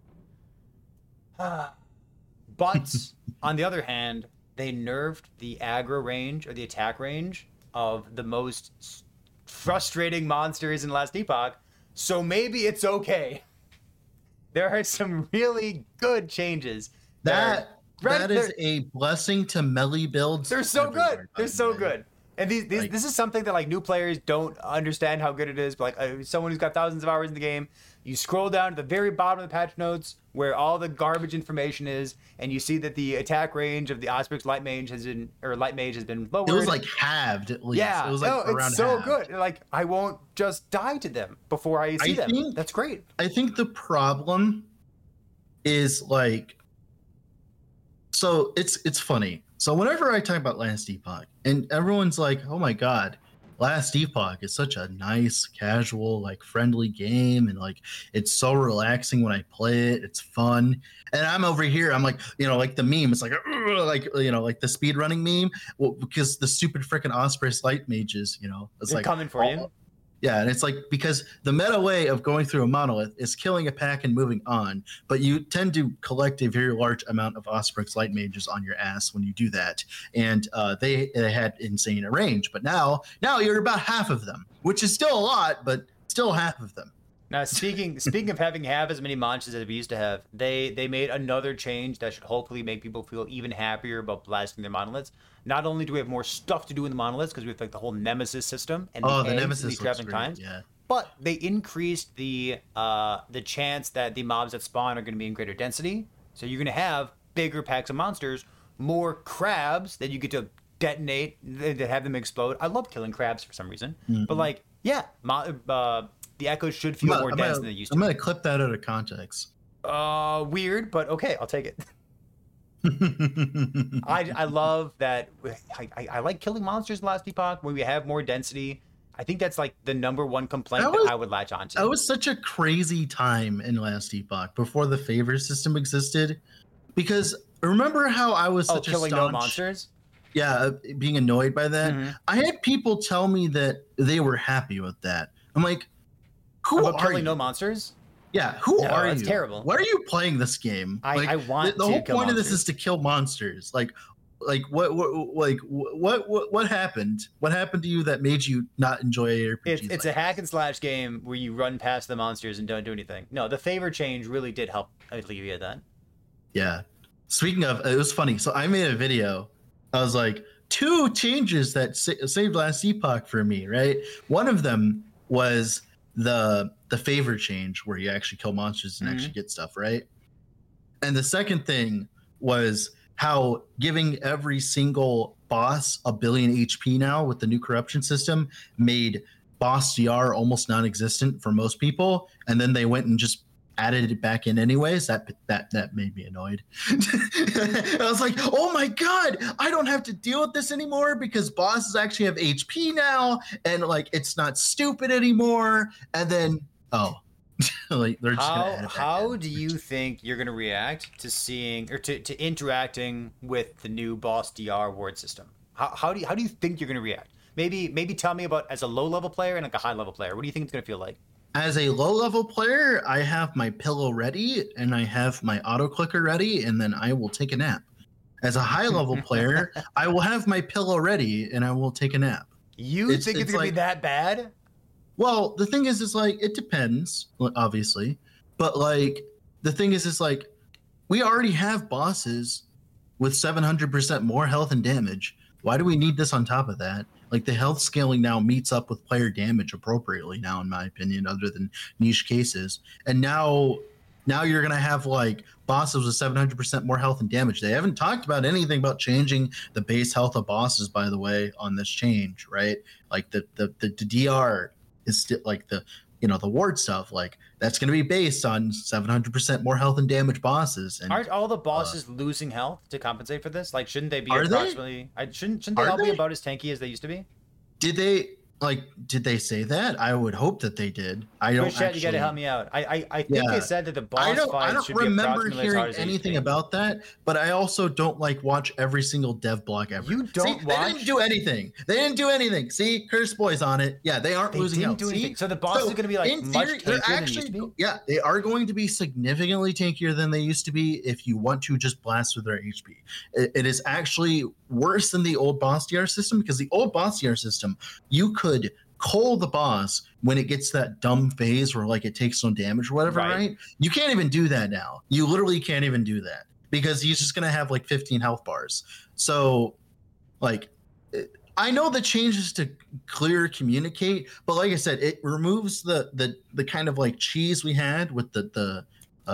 A: But on the other hand, they nerfed the aggro range or the attack range of the most frustrating monsters in Last Epoch, so maybe it's okay. There are some really good changes.
B: That is a blessing to melee builds.
A: They're so good. They're so good. And this is something that like new players don't understand how good it is. But like someone who's got thousands of hours in the game, you scroll down to the very bottom of the patch notes where all the garbage information is, and you see that the attack range of the Osprix Light Mage has been lowered.
B: It was like halved at least.
A: Yeah,
B: it was like around
A: it's so
B: halved.
A: good. Like I won't just die to them before I see them. That's great.
B: I think the problem is like, so it's funny. So whenever I talk about Last Epoch, and everyone's like, "Oh my God, Last Epoch is such a nice, casual, like friendly game, and like it's so relaxing when I play it. It's fun." And I'm over here, I'm like, you know, like the meme. It's like the speed running meme. Well, because the stupid freaking Osprix Light Mages, you know, it's
A: They're
B: like
A: coming for you.
B: Yeah, and it's like because the meta way of going through a monolith is killing a pack and moving on, but you tend to collect a very large amount of Osprix Light Mages on your ass when you do that, and they had insane range. But now you're about half of them, which is still a lot, but still half of them.
A: Now, speaking of having half as many monsters as we used to have, they made another change that should hopefully make people feel even happier about blasting their monoliths. Not only do we have more stuff to do in the monoliths because we have like the whole Nemesis system and the eggs
B: Nemesis
A: and these
B: looks
A: traveling
B: great,
A: times,
B: yeah.
A: but they increased the chance that the mobs that spawn are going to be in greater density. So you're going to have bigger packs of monsters, more crabs that you get to detonate, that have them explode. I love killing crabs for some reason, but like, yeah, the echoes should feel more dense than they used to.
B: I'm gonna clip that out of context.
A: Weird, but okay, I'll take it. I love that. I like killing monsters in Last Epoch where we have more density. I think that's like the number one complaint that I would latch onto.
B: That was such a crazy time in Last Epoch before the favor system existed. Because remember how I was such
A: killing
B: a staunch,
A: no monsters?
B: Yeah, being annoyed by that.
A: Mm-hmm.
B: I had people tell me that they were happy with that. I'm like, who are
A: killing
B: you?
A: no monsters?
B: Yeah, who are you?
A: That's terrible.
B: Why are you playing this game?
A: I want
B: the whole
A: kill
B: point
A: monsters.
B: of this is to kill monsters. What happened? What happened to you that made you not enjoy ARPGs?
A: It's a hack and slash game where you run past the monsters and don't do anything. No, the favor change really did help alleviate that.
B: Yeah. Speaking of, it was funny. So I made a video. I was like, 2 changes that saved Last Epoch for me, right? One of them was the favor change where you actually kill monsters and actually get stuff, right? And the second thing was how giving every single boss a billion HP now with the new corruption system made boss DR almost non-existent for most people, and then they went and just added it back in anyways. That made me annoyed. I was like, oh my god, I don't have to deal with this anymore because bosses actually have HP now, and like it's not stupid anymore. And then like they're just gonna add it back
A: how
B: in.
A: do you think you're gonna react to seeing or to interacting with the new boss DR ward system? How do you think you're gonna react? Maybe tell me about as a low level player and like a high level player. What do you think it's gonna feel like?
B: As a low-level player, I have my pillow ready and I have my auto clicker ready, and then I will take a nap. As a high-level player, I will have my pillow ready and I will take a nap.
A: You think it's gonna be that bad?
B: Well, the thing is like it depends, obviously, but like the thing is like we already have bosses with 700% more health and damage. Why do we need this on top of that? Like the health scaling now meets up with player damage appropriately now, in my opinion, other than niche cases. And now you're going to have like bosses with 700% more health and damage. They haven't talked about anything about changing the base health of bosses, by the way, on this change, right? Like the DR is still like the ward stuff, like that's going to be based on 700% more health and damage bosses. And
A: aren't all the bosses losing health to compensate for this? Like, shouldn't they be
B: Are they?
A: approximately? Shouldn't they all be about as tanky as they used to be?
B: Did they say that? I would hope that they did. I don't.
A: Chat, you got to help me out. I think they said that the boss fights should be approximately as hard as
B: anything
A: HP.
B: about that, but I also don't watch every single dev blog ever.
A: You don't watch?
B: They didn't do anything. They didn't do anything. See, Curse Boy's on it. Yeah, they aren't losing
A: didn't
B: health.
A: do anything.
B: See?
A: So the bosses are going to be like
B: in
A: much
B: theory,
A: tankier
B: they're
A: than they
B: actually,
A: used to be?
B: yeah, they are going to be significantly tankier than they used to be if you want to just blast with their HP. It is actually worse than the old boss DR system, because the old boss DR system, you could coal the boss when it gets that dumb phase where like it takes no damage or whatever, right? You can't even do that now. You literally can't even do that because he's just going to have like 15 health bars. So like I know the changes to clear communicate, but like I said, it removes the kind of like cheese we had with the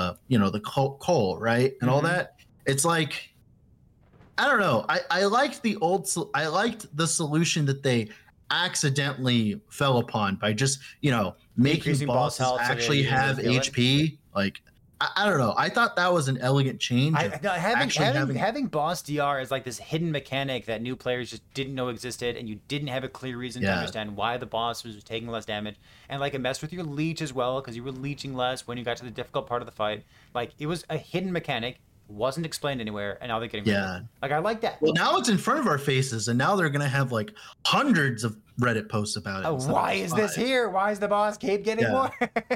B: coal, right? And all that. It's like, I don't know. I liked the solution that they accidentally fell upon by just making bosses actually have HP. Like I don't know. I thought that was an elegant change.
A: Having boss DR is like this hidden mechanic that new players just didn't know existed, and you didn't have a clear reason to understand why the boss was taking less damage, and like it messed with your leech as well because you were leeching less when you got to the difficult part of the fight. Like it was a hidden mechanic. Wasn't explained anywhere, and now they're getting rid of it. Like I like that.
B: Well, now it's in front of our faces, and now they're gonna have like hundreds of Reddit posts about it.
A: Why is this here? Why is the boss cape getting more?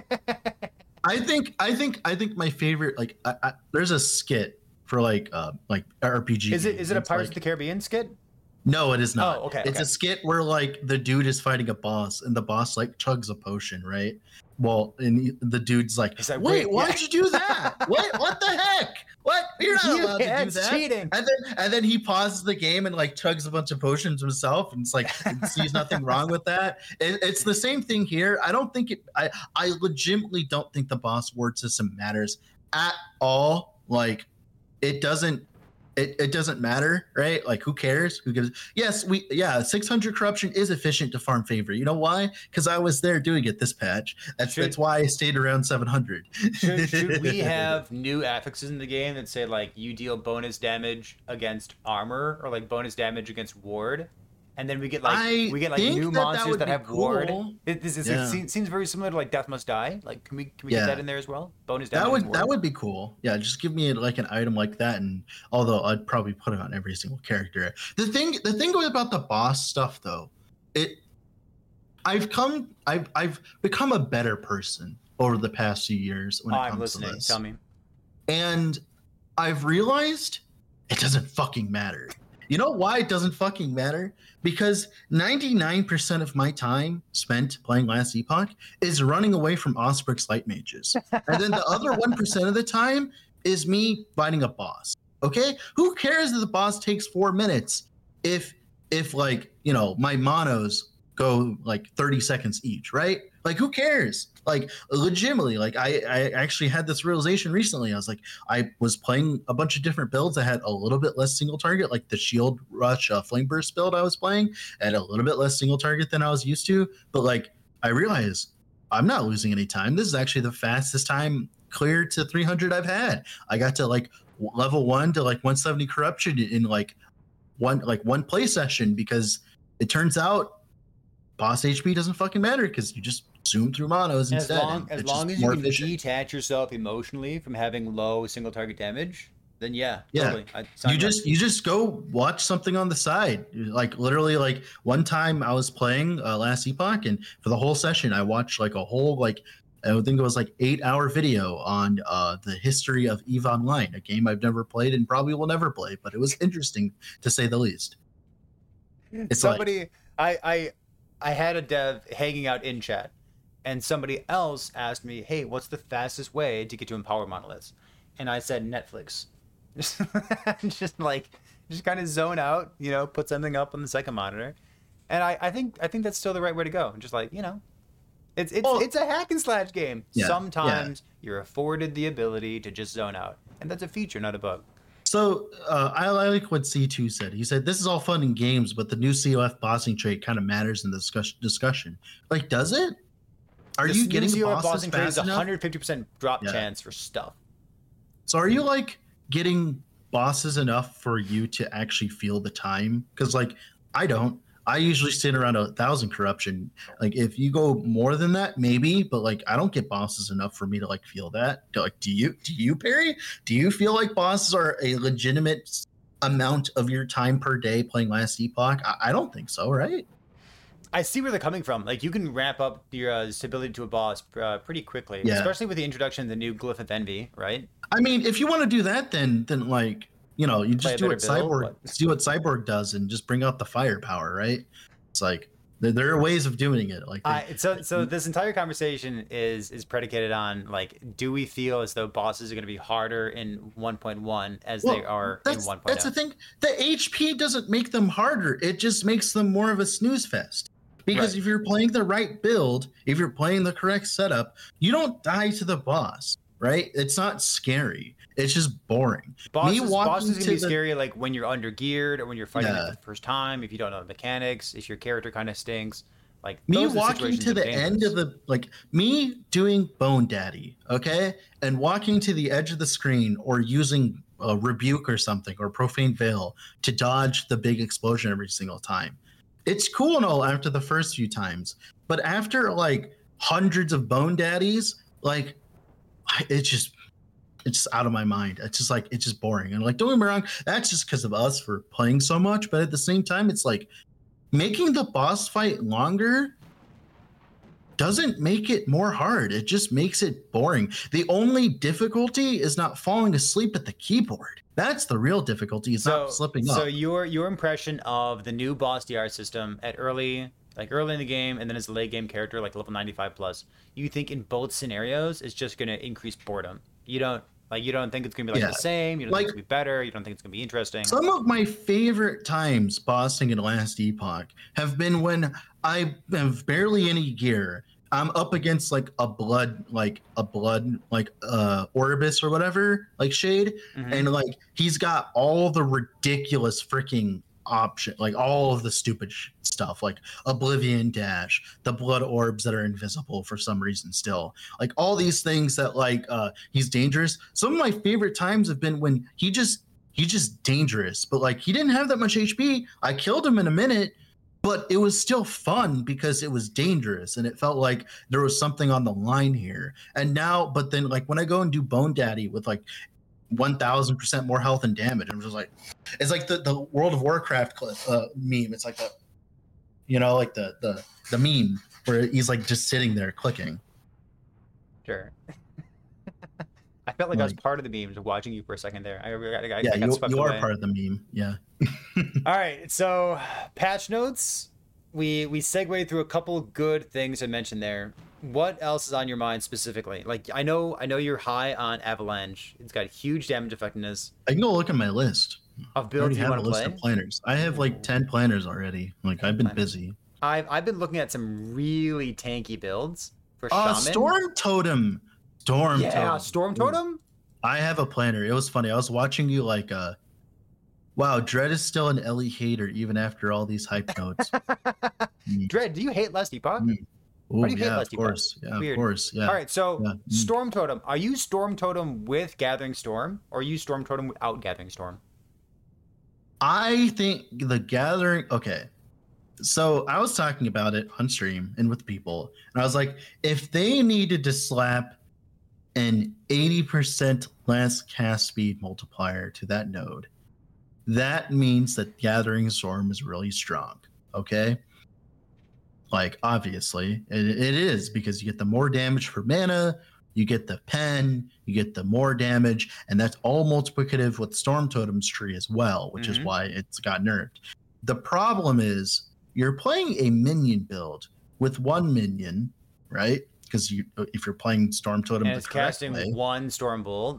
B: I think my favorite, like there's a skit for like RPG.
A: Is it a Pirates of the Caribbean skit?
B: No, it is not.
A: Oh, okay.
B: It's a skit where like the dude is fighting a boss, and the boss like chugs a potion, right? Well, and the dude's like,
A: He's like,
B: "Wait,
A: wait,
B: why'd you do that? What the heck? What? You're not allowed to do
A: That's
B: that."
A: cheating.
B: And then he pauses the game and like chugs a bunch of potions himself, and it's like sees nothing wrong with that. It's the same thing here. I don't think it. I legitimately don't think the boss ward system matters at all. Like, it doesn't. It doesn't matter, right? Like, who cares? Who gives? Yes, 600 corruption is efficient to farm favor. You know why? Because I was there doing it this patch. That's why I stayed around 700.
A: Should we have new affixes in the game that say like you deal bonus damage against armor or like bonus damage against ward? And then we get like new monsters that have ward. It seems very similar to like Death Must Die. Like, can we get that in there as well? Bonus damage.
B: That would be cool. Yeah, just give me like an item like that, and although I'd probably put it on every single character. The thing about the boss stuff though, I've become a better person over the past few years when it comes to this.
A: Tell me.
B: And I've realized it doesn't fucking matter. You know why it doesn't fucking matter? Because 99% of my time spent playing Last Epoch is running away from Osprix Light Mages. And then the other 1% of the time is me fighting a boss. Okay? Who cares if the boss takes 4 minutes if like, you know, my monos go like 30 seconds each, right? Like, who cares? Like, legitimately, like I actually had this realization recently. I was like, I was playing a bunch of different builds that had a little bit less single target, like the Shield Rush Flame Burst build I was playing had a little bit less single target than I was used to. But like, I realized I'm not losing any time. This is actually the fastest time clear to 300 I've had. I got to like level 1 to like 170 corruption in like one play session, because it turns out boss HP doesn't fucking matter because you just zoom through monos instead.
A: As long as you can detach yourself emotionally from having low single target damage, then totally.
B: You just go watch something on the side. Like, literally, like one time I was playing Last Epoch, and for the whole session I watched like a whole like I think it was like 8-hour video on the history of EVE Online, a game I've never played and probably will never play, but it was interesting to say the least. It's
A: somebody I had a dev hanging out in chat, and somebody else asked me, "Hey, what's the fastest way to get to empower monoliths?" And I said Netflix. just kind of zone out, you know, put something up on the second monitor, and I think that's still the right way to go. Just like, you know, it's a hack and slash game.
B: Yeah,
A: Sometimes you're afforded the ability to just zone out, and that's a feature, not a bug.
B: So I like what C2 said. He said, this is all fun in games, but the new COF bossing trait kind of matters in the discussion. Like, does it? Are you getting
A: COF
B: bosses
A: bossing trait is
B: fast enough?
A: 150% drop chance for stuff.
B: So are you like getting bosses enough for you to actually feel the time? Because like, I don't. I usually sit around 1,000 corruption. Like, if you go more than that, maybe, but like, I don't get bosses enough for me to like feel that. Like, do you, Perry? Do you feel like bosses are a legitimate amount of your time per day playing Last Epoch? I don't think so, right?
A: I see where they're coming from. Like, you can ramp up your stability to a boss pretty quickly, especially with the introduction of the new Glyph of Envy, right?
B: I mean, if you want to do that, then like, you know, you just do what Cyborg does and just bring out the firepower, right? It's like there are ways of doing it. Like,
A: so this entire conversation is predicated on like, do we feel as though bosses are going to be harder in 1.1 as they are in 1.0?
B: That's the thing. The HP doesn't make them harder. It just makes them more of a snooze fest. Because if you're playing the right build, if you're playing the correct setup, you don't die to the boss, right? It's not scary. It's just boring.
A: Bosses can be scary like when you're under geared or when you're fighting it the first time, if you don't know the mechanics, if your character kind of stinks. Like,
B: me walking to the end of the, like, me doing Bone Daddy, okay? And walking to the edge of the screen or using a Rebuke or something or Profane Veil to dodge the big explosion every single time. It's cool and all after the first few times, but after like hundreds of Bone Daddies, like, it's just out of my mind. It's just like, it's just boring. And like, don't get me wrong, that's just because of us for playing so much. But at the same time, it's like making the boss fight longer doesn't make it more hard. It just makes it boring. The only difficulty is not falling asleep at the keyboard. That's the real difficulty. It's not slipping up.
A: So your impression of the new boss DR system at early in the game, and then as a late game character, like level 95 plus, you think in both scenarios is just going to increase boredom. You don't think it's going to be the same. You don't think it's going to be better. You don't think it's going to be interesting.
B: Some of my favorite times bossing in Last Epoch have been when I have barely any gear. I'm up against like a blood Orbis or whatever, like shade, and like he's got all the ridiculous freaking option, like all of the stupid stuff, like Oblivion Dash, the blood orbs that are invisible for some reason still, like all these things that like he's dangerous. Some of my favorite times have been when he's just dangerous, but like he didn't have that much HP. I killed him in a minute, but it was still fun because it was dangerous and it felt like there was something on the line here. And now, but then like when I go and do Bone Daddy with like 1000% more health and damage, I'm just like, it's like the World of Warcraft meme. It's like like the meme where he's like just sitting there clicking.
A: Sure. I felt like I was part of the meme, just watching you for a second there.
B: You are part of the meme. Yeah.
A: All right. So patch notes. We segued through a couple good things I mentioned there. What else is on your mind specifically? Like I know you're high on Avalanche. It's got huge damage effectiveness.
B: I can go look at my list
A: of builds you want to play.
B: Of planners. I have like 10 planners already. Like I've been busy.
A: I've been looking at some really tanky builds for Shaman.
B: Storm Totem.
A: Storm Totem?
B: I have a planner. It was funny. I was watching you like wow, Dread is still an Ellie hater even after all these hype notes.
A: Dread, do you hate Last Epoch?
B: Ooh, yeah, of course. Yeah,
A: Weird.
B: Of course. Yeah.
A: All right, so Storm Totem. Are you Storm Totem with Gathering Storm, or are you Storm Totem without Gathering Storm?
B: I think the Gathering. Okay, so I was talking about it on stream and with people, and I was like, if they needed to slap an 80% less cast speed multiplier to that node, that means that Gathering Storm is really strong. Okay. Like, obviously, it is, because you get the more damage per mana, you get the pen, you get the more damage, and that's all multiplicative with Storm Totem's tree as well, which is why it's got nerfed. The problem is you're playing a minion build with one minion, right? Because if you're playing Storm Totem,
A: and it's casting one Storm Bolt.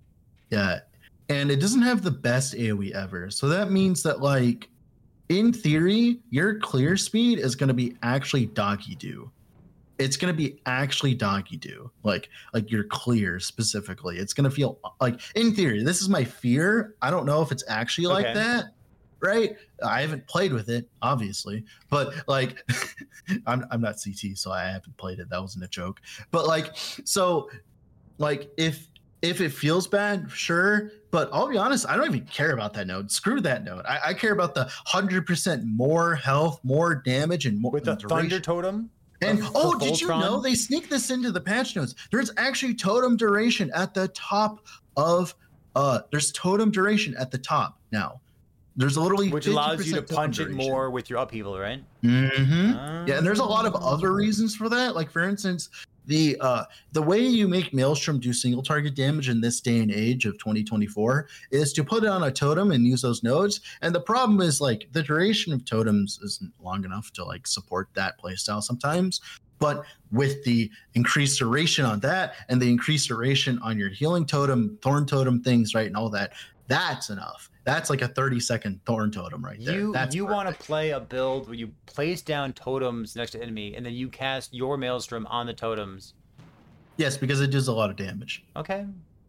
B: Yeah, and it doesn't have the best AoE ever, so that means that like, in theory, your clear speed is going to be actually doggy do. It's going to be actually doggy do. Like your clear specifically. It's going to feel like, in theory, this is my fear. I don't know if it's actually like that, right? I haven't played with it, obviously, but like, I'm not CT, so I haven't played it. That wasn't a joke. But like, so like if it feels bad, sure. But I'll be honest, I don't even care about that node. Screw that node. I care about the 100% more health, more damage, and more
A: with the Thunder Totem.
B: And did you know they sneak this into the patch notes? There's actually totem duration at the top of. There's totem duration at the top now. There's literally
A: which allows you to punch it more with your upheaval, right?
B: Yeah, and there's a lot of other reasons for that. Like for instance, the way you make Maelstrom do single target damage in this day and age of 2024 is to put it on a totem and use those nodes. And the problem is like the duration of totems isn't long enough to like support that playstyle sometimes. But with the increased duration on that and the increased duration on your healing totem, thorn totem things, right, and all that, that's enough. That's like a 30-second thorn totem right there.
A: You want to play a build where you place down totems next to enemy and then you cast your Maelstrom on the totems.
B: Yes, because it does a lot of damage.
A: Okay.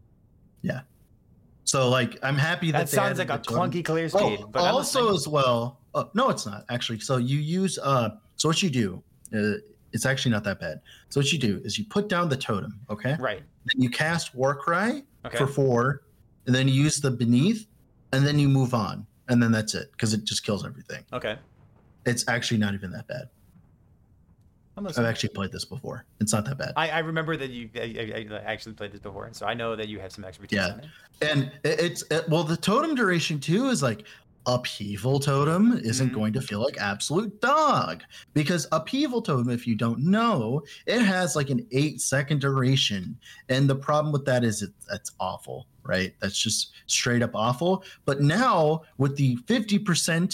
B: Yeah. So like I'm happy that
A: sounds like a clunky clear speed. But
B: also as well. No, it's not actually. So you use so what you do. It's actually not that bad. So what you do is you put down the totem. Okay.
A: Right.
B: Then you cast Warcry for 4, and then you use the Beneath. And then you move on, and then that's it, because it just kills everything.
A: Okay.
B: It's actually not even that bad. I've actually played this before. It's not that bad.
A: I remember that you actually played this before, so I know that you have some expertise on it.
B: And well, the totem duration too is like Upheaval Totem isn't going to feel like absolute dog, because Upheaval Totem, if you don't know, it has like an 8-second duration, and the problem with that is that's awful, right? That's just straight up awful. But now with the 50%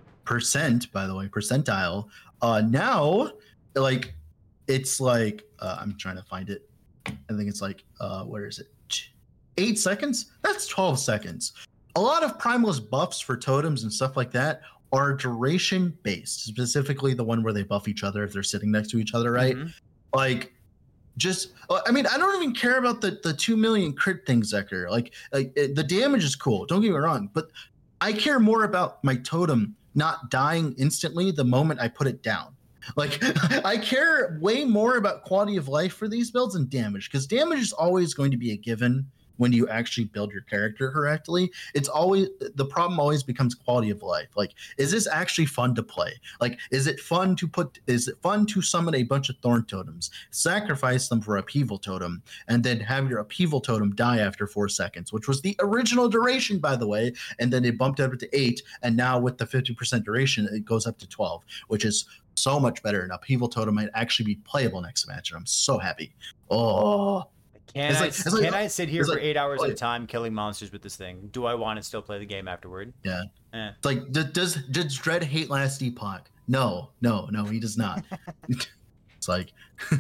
B: by the way, percentile, now like it's like I'm trying to find it. I think it's like where is it? 8 seconds? That's 12 seconds. A lot of Primalist buffs for totems and stuff like that are duration based, specifically the one where they buff each other if they're sitting next to each other, right? Like, just, I mean, I don't even care about the 2 million crit thing, Zeker. Like the damage is cool, don't get me wrong, but I care more about my totem not dying instantly the moment I put it down. Like, I care way more about quality of life for these builds than damage, because damage is always going to be a given when you actually build your character correctly. It's always, the problem always becomes quality of life. Like, is this actually fun to play? Like, is it fun to summon a bunch of thorn totems, sacrifice them for upheaval totem, and then have your upheaval totem die after 4 seconds, which was the original duration, by the way, and then they bumped it up to 8, and now with the 50% duration, it goes up to 12, which is so much better. And upheaval totem might actually be playable next match, and I'm so happy. Oh,
A: Can I sit here for 8 hours at a time killing monsters with this thing? Do I want to still play the game afterward?
B: Yeah. It's like, does Dread hate last epoch? No, he does not. It's like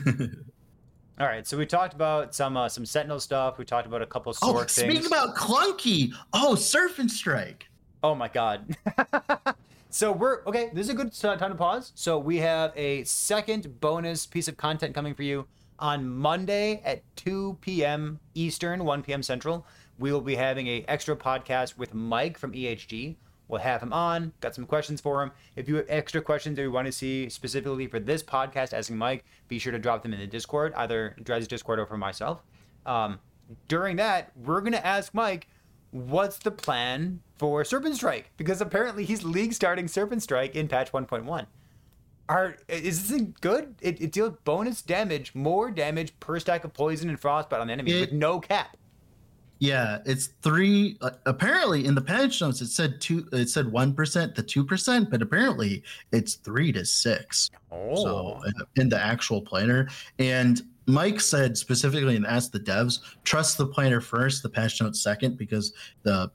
A: all right, so we talked about some Sentinel stuff. We talked about a couple sword things.
B: Speaking about clunky, Surf and Strike.
A: Oh my god. So okay, this is a good time to pause. So we have a second bonus piece of content coming for you. On Monday at 2 p.m. Eastern, 1 p.m. Central, we will be having an extra podcast with Mike from EHG. We'll have him on, got some questions for him. If you have extra questions that you want to see specifically for this podcast asking Mike, be sure to drop them in the Discord, either Dred's Discord or for myself. During that, we're going to ask Mike, what's the plan for Serpent Strike? Because apparently he's league starting Serpent Strike in patch 1.1. Is this thing good? It deals bonus damage, more damage per stack of poison and frostbite on the enemy with no cap.
B: Yeah, it's 3. Apparently, in the patch notes, it said 2. It said 1% to 2%, but apparently it's 3 to 6.
A: Oh,
B: so in the actual planner. And Mike said specifically, and asked the devs, trust the planner first, the patch notes second, because the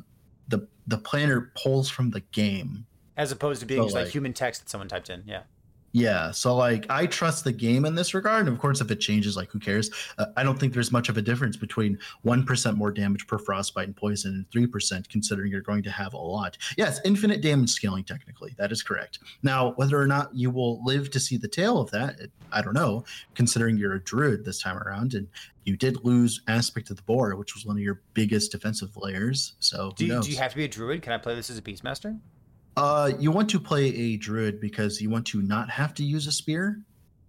B: planner pulls from the game.
A: As opposed to being just like human text that someone typed in.
B: Yeah. So like, I trust the game in this regard. And of course, if it changes, like, who cares? I don't think there's much of a difference between 1% more damage per frostbite and poison and 3%, considering you're going to have a lot. Yes, infinite damage scaling, technically. That is correct. Now, whether or not you will live to see the tail of that, I don't know, considering you're a druid this time around. And you did lose Aspect of the Boar, which was one of your biggest defensive layers. So
A: do you have to be a druid? Can I play this as a Beastmaster?
B: You want to play a druid because you want to not have to use a spear.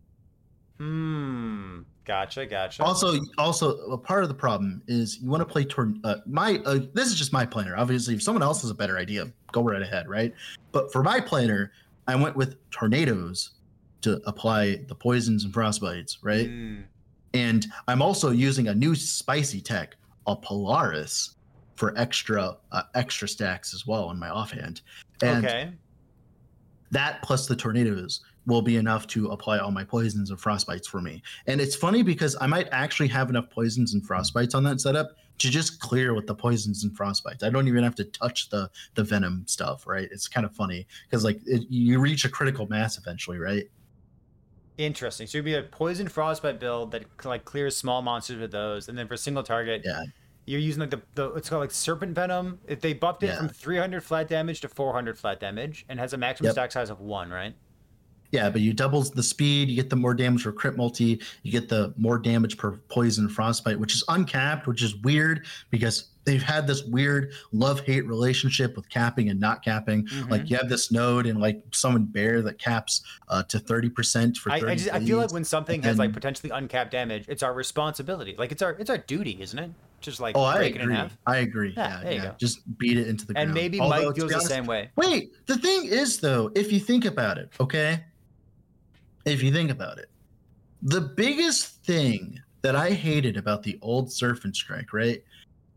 A: Gotcha.
B: Also, a part of the problem is you want to play this is just my planner. Obviously, if someone else has a better idea, go right ahead, right? But for my planner, I went with tornadoes to apply the poisons and frostbites, right? And I'm also using a new spicy tech, a Polaris, for extra stacks as well in my offhand. And that plus the tornadoes will be enough to apply all my poisons and frostbites for me. And it's funny because I might actually have enough poisons and frostbites on that setup to just clear with the poisons and frostbites. I don't even have to touch the venom stuff, right? It's kind of funny because like you reach a critical mass eventually, right?
A: Interesting. So you'd be a poison frostbite build that like clears small monsters with those, and then for single target, you're using like the it's called like serpent venom. If they buffed it from 300 flat damage to 400 flat damage, and has a maximum stack size of 1, right?
B: Yeah, but you doubles the speed, you get the more damage for crit multi, you get the more damage per poison frostbite, which is uncapped, which is weird because they've had this weird love-hate relationship with capping and not capping. Like you have this node and like Summon Bear that caps to 30% for 30
A: I feel like when something has like potentially uncapped damage, it's our responsibility. Like it's our duty, isn't it? Just like break it in half.
B: I agree.
A: Yeah, there you go.
B: Just beat it into the ground.
A: And maybe Mike feels the same way.
B: Wait, the thing is though, if you think about it, okay? If you think about it, the biggest thing that I hated about the old Surf and Strike, right,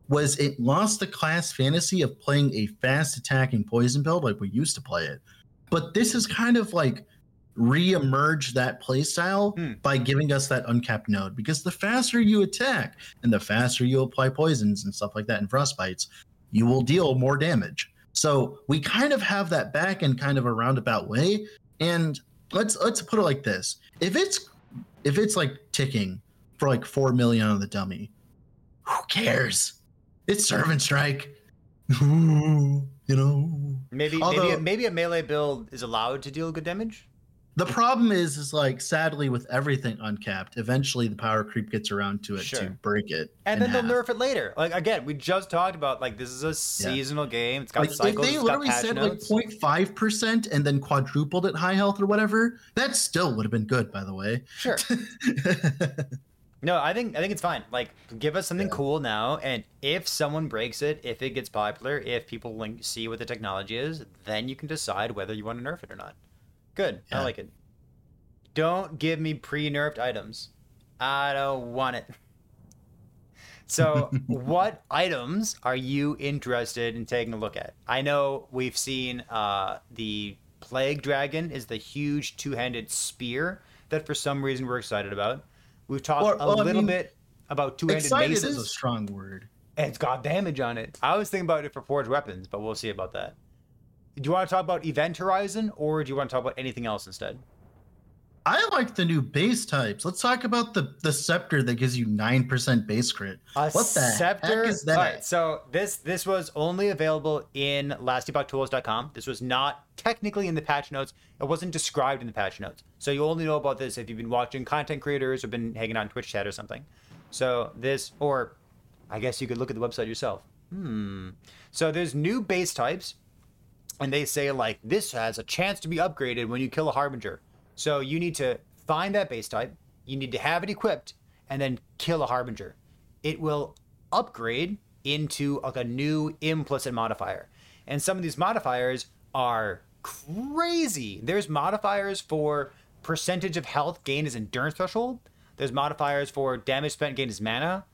B: was it lost the class fantasy of playing a fast attacking poison build like we used to play it. But this is kind of like re-emerge that playstyle by giving us that uncapped node, because the faster you attack and the faster you apply poisons and stuff like that in frostbites, you will deal more damage. So we kind of have that back in kind of a roundabout way. And let's put it like this: if it's like ticking for like 4 million on the dummy, who cares? It's Servant Strike. You know,
A: maybe a melee build is allowed to deal good damage.
B: The problem is like, sadly, with everything uncapped, eventually the power creep gets around to it to break it.
A: And then they'll nerf it later. Like, again, we just talked about, like, this is a seasonal game. It's got
B: like,
A: cycles,
B: if they literally said
A: notes.
B: like 0.5% and then quadrupled it high health or whatever, that still would have been good, by the way.
A: Sure. No, I think it's fine. Like, give us something cool now, and if someone breaks it, if it gets popular, if people see what the technology is, then you can decide whether you want to nerf it or not. Good. I like it. Don't give me pre-nerfed items. I don't want it. So what items are you interested in taking a look at? I know we've seen the Plague Dragon is the huge two-handed spear that for some reason we're excited about. We've talked a little bit about two-handed maces.
B: Excited is a strong word.
A: And it's got damage on it. I was thinking about it for forged weapons, but we'll see about that. Do you want to talk about Event Horizon, or do you want to talk about anything else instead?
B: I like the new base types. Let's talk about the Scepter that gives you 9% base crit. What the
A: Scepter?
B: heck is that?
A: All right, so this was only available in lastepochtools.com. This was not technically in the patch notes. It wasn't described in the patch notes. So you only know about this if you've been watching content creators or been hanging out in Twitch chat or something. So this, or I guess you could look at the website yourself. So there's new base types. And they say, like, this has a chance to be upgraded when you kill a Harbinger. So you need to find that base type, you need to have it equipped, and then kill a Harbinger. It will upgrade into like a new implicit modifier. And some of these modifiers are crazy. There's modifiers for percentage of health gained as endurance threshold. There's modifiers for damage spent gained as mana.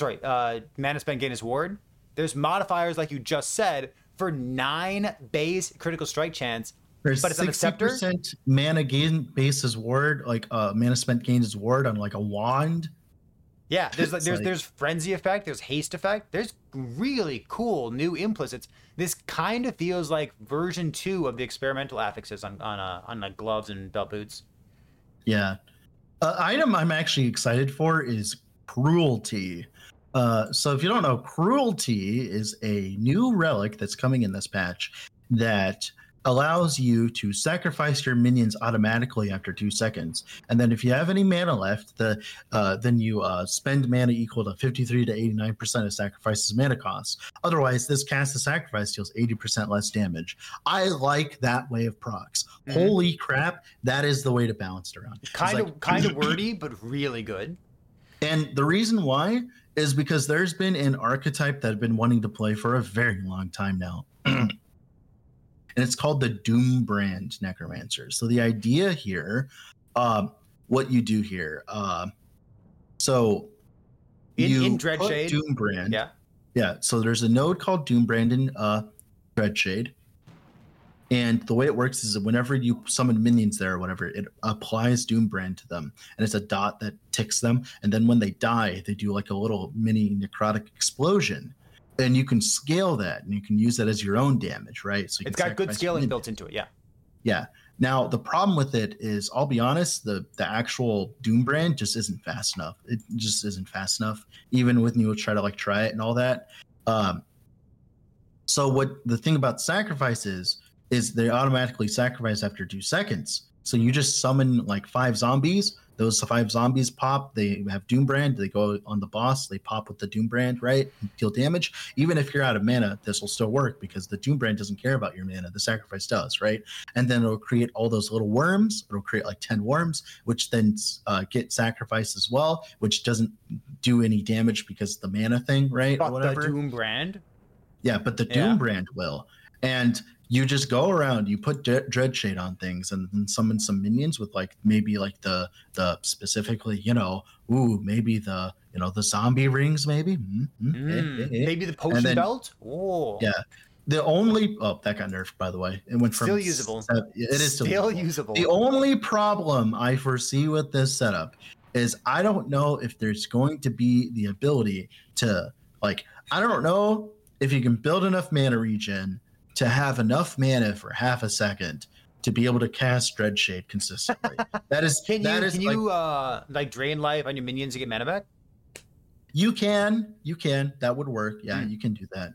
A: Mana spent gained as ward. There's modifiers, like you just said, for 9 base critical strike chance,
B: there's
A: but it's on a scepter.
B: 60% mana gain base as ward, like mana spent gained as ward on like a wand.
A: Yeah, there's frenzy effect, there's haste effect, there's really cool new implicits. This kind of feels like version 2 of the experimental affixes on like gloves and belt boots.
B: Yeah, item I'm actually excited for is Cruelty. So if you don't know, Cruelty is a new relic that's coming in this patch that allows you to sacrifice your minions automatically after 2 seconds. And then if you have any mana left, then you spend mana equal to 53 to 89% of sacrifice's mana cost. Otherwise, this cast of sacrifice deals 80% less damage. I like that way of procs. Holy crap, that is the way to balance it around.
A: Kind of wordy, but really good.
B: And the reason why is because there's been an archetype that I've been wanting to play for a very long time now. And it's called the Doombrand Necromancer. So the idea here, what you do here, so
A: in Dreadshade,
B: Doombrand. Yeah. So there's a node called Doombrand in Dreadshade. And the way it works is that whenever you summon minions there or whatever, it applies Doombrand to them. And it's a dot that ticks them. And then when they die, they do like a little mini necrotic explosion. And you can scale that, and you can use that as your own damage, right? So
A: it's got good scaling built into it,
B: Yeah. Now, the problem with it is, I'll be honest, the actual Doombrand just isn't fast enough. It just isn't fast enough, even when you try to try it and all that. So what the thing about sacrifice is they automatically sacrifice after 2 seconds. So you just summon 5 zombies. Those 5 zombies pop. They have Doombrand. They go on the boss. They pop with the Doombrand, right? And deal damage. Even if you're out of mana, this will still work because the Doombrand doesn't care about your mana. The sacrifice does, right? And then it'll create all those little worms. It'll create 10 worms, which then get sacrificed as well, which doesn't do any damage because the mana thing, right?
A: But
B: or whatever.
A: The Doombrand?
B: Yeah, but the Doombrand will. And you just go around, you put dread shade on things, and then summon some minions with like maybe like the specifically, maybe the zombie rings, maybe.
A: Maybe the potion belt. Oh,
B: yeah. That got nerfed, by the way. It went from
A: still usable.
B: It is
A: still usable.
B: The only problem I foresee with this setup is I don't know if there's going to be the ability to I don't know if you can build enough mana regen to have enough mana for half a second to be able to cast Dreadshade consistently. Can
A: you drain life on your minions to get mana back?
B: You can. That would work. Yeah, you can do that.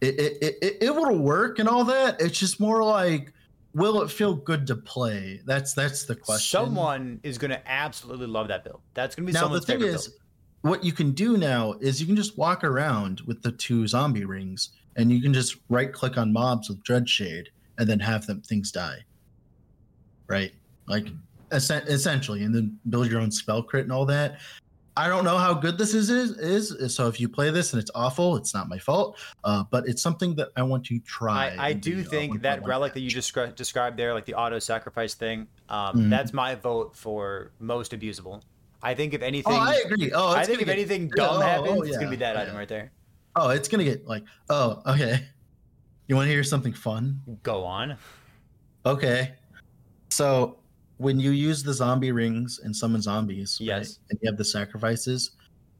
B: It will work and all that. It's just more like, will it feel good to play? That's the question.
A: Someone is going to absolutely love that build. That's going to be someone's favorite build.
B: What you can do now is you can just walk around with the 2 zombie rings, and you can just right click on mobs with Dreadshade and then have things die. Right? Like essentially, and then build your own spell crit and all that. I don't know how good this is. So if you play this and it's awful, it's not my fault. But it's something that I want to try.
A: I do think that relic that you just described there, like the auto sacrifice thing, that's my vote for most abusable. I think if anything,
B: I agree.
A: I think if anything dumb happens, it's gonna be that item right there.
B: Oh, it's gonna get okay. You want to hear something fun?
A: Go on.
B: Okay. So when you use the zombie rings and summon zombies,
A: yes,
B: right, and you have the sacrifices,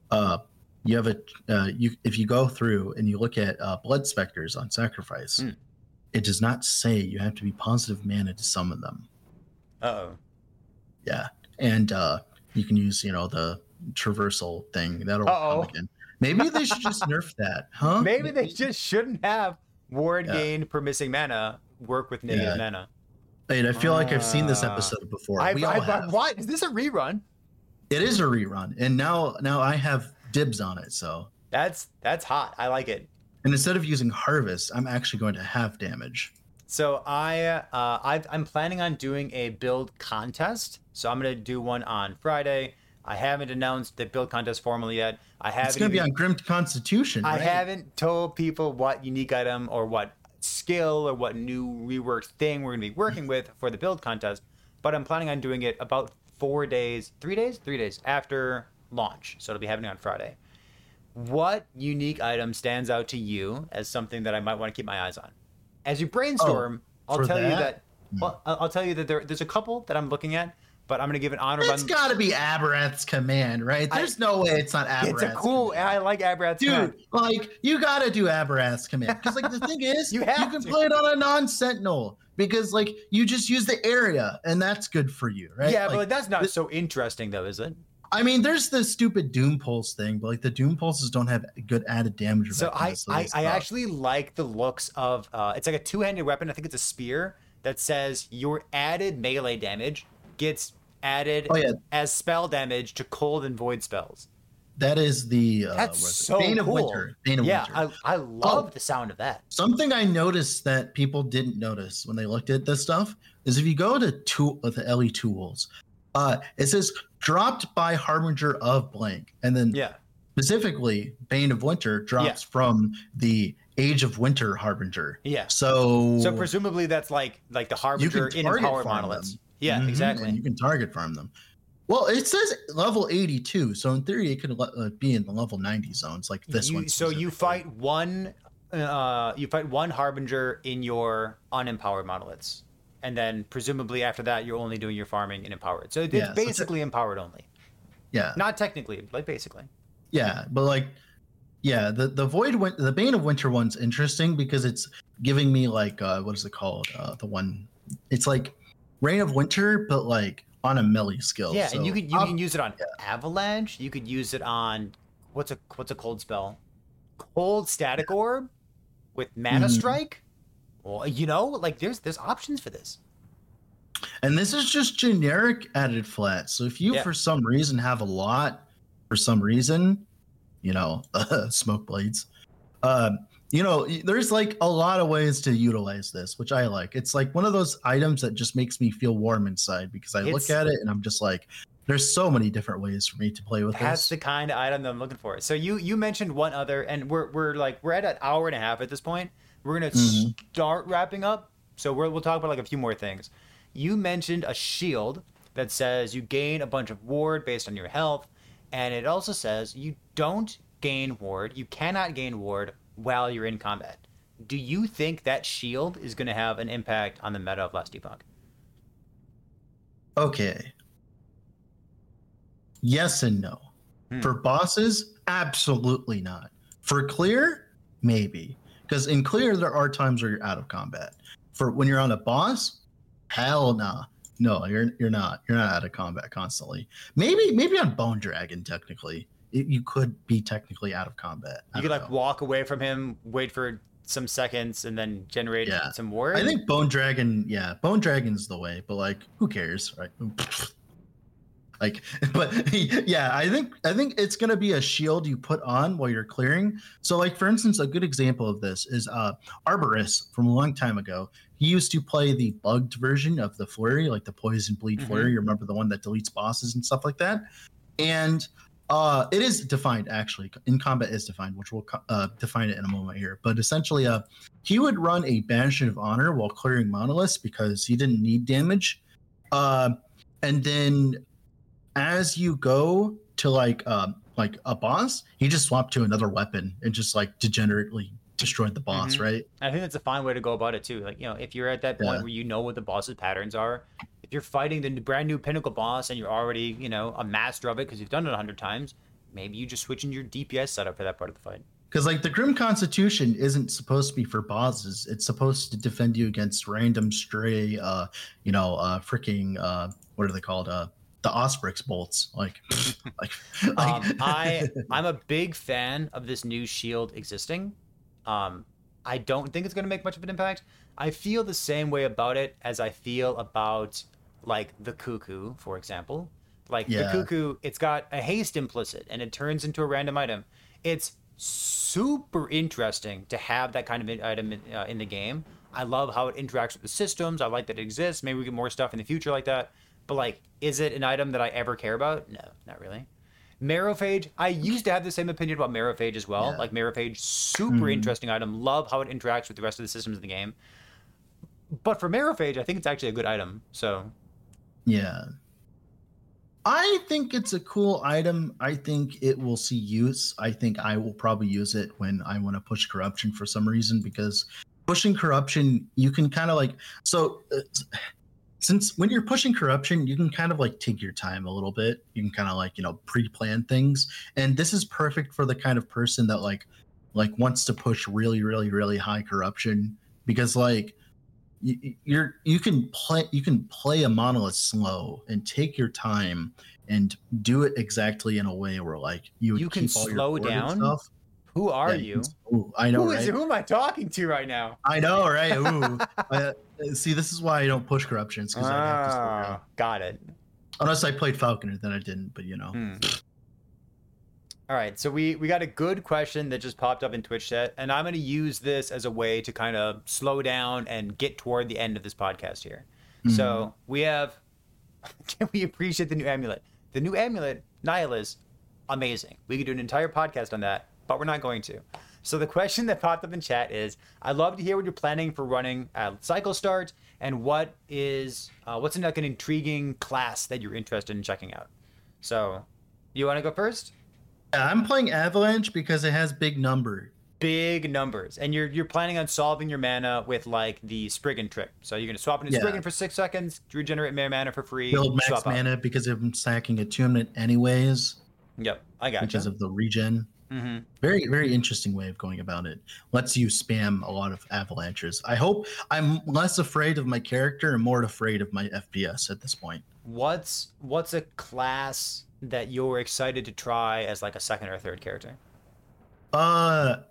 B: you have if you go through and you look at blood specters on sacrifice, it does not say you have to be positive mana to summon them.
A: Uh-oh.
B: Yeah. And you can use, the traversal thing. That'll come again. Maybe they should just nerf that, huh?
A: Maybe they just shouldn't have ward gain per missing mana work with negative mana.
B: Wait, I feel like I've seen this episode before.
A: Why is this a rerun?
B: It is a rerun, and now I have dibs on it. So
A: that's hot. I like it.
B: And instead of using Harvest, I'm actually going to have damage.
A: So I'm planning on doing a build contest. So I'm going to do one on Friday. I haven't announced the build contest formally yet.
B: It's going to be on Grim Constitution, right?
A: I haven't told people what unique item or what skill or what new reworked thing we're going to be working with for the build contest. But I'm planning on doing it about 3 days after launch. So it'll be happening on Friday. What unique item stands out to you as something that I might want to keep my eyes on? As you brainstorm, I'll tell you that there's a couple that I'm looking at, but I'm going to give an honor.
B: It's got to be Abrath's Command, right? There's no way it's not Abrath's.
A: It's a cool. Command. I like Abrath's Command.
B: Dude, you got to do Abrath's Command because the thing is, you can play it on a non-Sentinel because you just use the area and that's good for you, right?
A: Yeah, but that's not so interesting though, is it?
B: I mean, there's the stupid Doom Pulse thing, but the Doom Pulses don't have good added damage.
A: So I actually like the looks of it's like a 2-handed weapon. I think it's a spear that says your added melee damage gets added as spell damage to cold and void spells.
B: That is the
A: Bane
B: of Winter. Bane of Winter.
A: I love the sound of that.
B: Something I noticed that people didn't notice when they looked at this stuff is if you go to the LE tools, it says dropped by Harbinger of blank, and then specifically Bane of Winter drops from the Age of Winter Harbinger.
A: Yeah.
B: So
A: presumably that's like the Harbinger in Empowered monoliths. Yeah, exactly.
B: And you can target farm them. Well, it says level 82, so in theory it could be in the level 90 zones like this one.
A: So you fight one Harbinger in your unempowered monoliths. And then presumably after that, you're only doing your farming in Empowered. So it's basically Empowered only.
B: Yeah.
A: Not technically, basically.
B: Yeah, but the Bane of Winter one's interesting because it's giving me what is it called? The one, it's like Reign of Winter, but on a melee skill.
A: Yeah, so, and you can use it on Avalanche. You could use it on what's a cold spell? Cold Static Orb with Mana Strike. Well, there's options for this.
B: And this is just generic added flat. So if you, for some reason, have a lot, for some reason, smoke blades, there's a lot of ways to utilize this, which I like. It's one of those items that just makes me feel warm inside because I look at it and I'm just there's so many different ways for me to play with this.
A: That's the kind of item that I'm looking for. So you mentioned one other, and we're at an hour and a half at this point. We're gonna start wrapping up, So we'll talk about like a few more things. You mentioned a shield that says you gain a bunch of ward based on your health, and it also says you don't gain ward. You cannot gain ward while you're in combat. Do you think that shield is going to have an impact on the meta of Last Epoch?
B: Okay. Yes and no. For bosses, absolutely not. For clear, maybe. Because in clear, there are times where you're out of combat. For when you're on a boss, hell nah. No, you're not. You're not out of combat constantly. Maybe on Bone Dragon, technically. You could be technically out of combat.
A: You could like walk away from him, wait for some seconds, and then generate some ward.
B: I think Bone Dragon's the way, but like, who cares, right? Like, but yeah, I think it's gonna be a shield you put on while you're clearing. So, like for instance, a good example of this is Arborist from a long time ago. He used to play the bugged version of the Flurry, like the Poison Bleed Flurry. You remember the one that deletes bosses and stuff like that? And it is defined actually. In combat is defined, which we'll define it in a moment here. But essentially, he would run a Banishment of Honor while clearing monoliths because he didn't need damage. And then as you go to like a boss, he just swapped to another weapon and just like degenerately destroyed the boss, right?
A: I think that's a fine way to go about it too. Like, if you're at that point where you know what the boss's patterns are, if you're fighting the brand new pinnacle boss and you're already, a master of it because you've done it 100 times, maybe you just switch in your DPS setup for that part of the fight.
B: Because like the Grim Constitution isn't supposed to be for bosses. It's supposed to defend you against random stray, freaking, what are they called? The Osprix bolts.
A: I'm a big fan of this new shield existing. I don't think it's going to make much of an impact. I feel the same way about it as I feel about like the Cuckoo, for example. Like the Cuckoo, it's got a haste implicit and it turns into a random item. It's super interesting to have that kind of item in the game. I love how it interacts with the systems. I like that it exists. Maybe we get more stuff in the future like that. But like, is it an item that I ever care about? No, not really. Marrowphage, I used to have the same opinion about Marrowphage as well. Like Marrowphage, super interesting item. Love how it interacts with the rest of the systems in the game. But for Marrowphage, I think it's actually a good item. So,
B: yeah. I think it's a cool item. I think it will see use. I think I will probably use it when I want to push corruption for some reason, because pushing corruption, you can kind of like, since when you're pushing corruption, you can kind of like take your time a little bit. You can kind of like, pre-plan things. And this is perfect for the kind of person that like wants to push really, really, really high corruption, because like you can play a monolith slow and take your time and do it exactly in a way where like you
A: can
B: keep all
A: slow
B: your
A: down.
B: Stuff.
A: Who are you?
B: Ooh, I know, right?
A: Who am I talking to right now?
B: I know, right? Ooh. See, this is why I don't push corruptions, because I have to slow down.
A: Got it.
B: Unless I played Falconer, then I didn't, but
A: All right, so we got a good question that just popped up in Twitch chat, and I'm going to use this as a way to kind of slow down and get toward the end of this podcast here. So we appreciate the new amulet. The new amulet, Nihilus, amazing. We could do an entire podcast on that, but we're not going to. So the question that popped up in chat is, I'd love to hear what you're planning for running at cycle start, and what's an intriguing class that you're interested in checking out. So, you want to go first?
B: Yeah, I'm playing Avalanche because it has big numbers,
A: and you're planning on solving your mana with like the Spriggan trick. So you're gonna swap into Spriggan for 6 seconds, regenerate mana for free,
B: build max mana because I'm stacking attunement anyways.
A: Yep, I got
B: because of the regen. Very, very interesting way of going about it. Lets you spam a lot of avalanches. I hope I'm less afraid of my character and more afraid of my FPS at this point.
A: What's a class that you're excited to try as like a second or third character?
B: I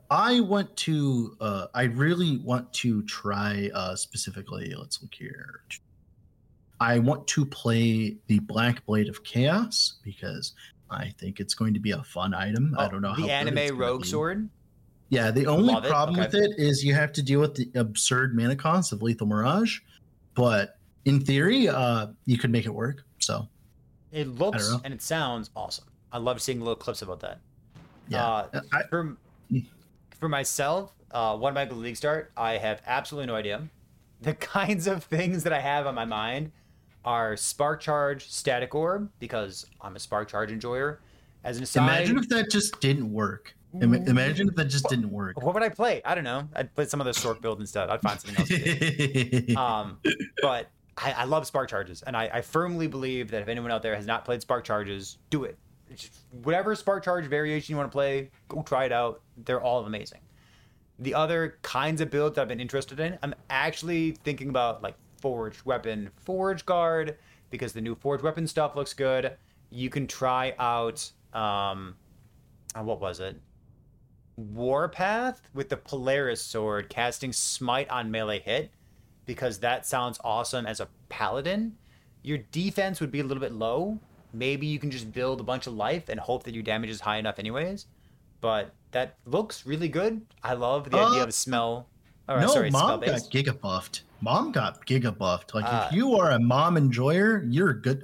B: really want to try specifically, let's look here. I want to play the Black Blade of Chaos because I think it's going to be a fun item. I don't know
A: the anime rogue sword.
B: Yeah, the only problem with it is you have to deal with the absurd mana cost of Lethal Mirage, but in theory, you could make it work. So
A: it looks and it sounds awesome. I love seeing little clips about that.
B: Yeah.
A: For myself, one of my league start, I have absolutely no idea. the kinds of things that I have on my mind are Spark Charge, Static Orb, because I'm a Spark Charge enjoyer. As an aside,
B: Imagine if that just didn't work. Imagine if that just didn't work.
A: what would I play? I don't know. I'd play some of the Sork build instead. I'd find something else to do. But I love Spark Charges, and I firmly believe that if anyone out there has not played Spark Charges, do it. Whatever Spark Charge variation you want to play, go try it out. They're all amazing. The other kinds of builds that I've been interested in, I'm actually thinking about like Forged Weapon, Forge Guard, because the new Forged Weapon stuff looks good. You can try out, what was it? Warpath with the Polaris Sword, casting Smite on melee hit, because that sounds awesome as a Paladin. Your defense would be a little bit low. Maybe you can just build a bunch of life and hope that your damage is high enough anyways. But that looks really good. I love the idea of smell.
B: No, Mom got giga buffed. Mom got giga buffed. Like, if you are a Mom enjoyer, you're good.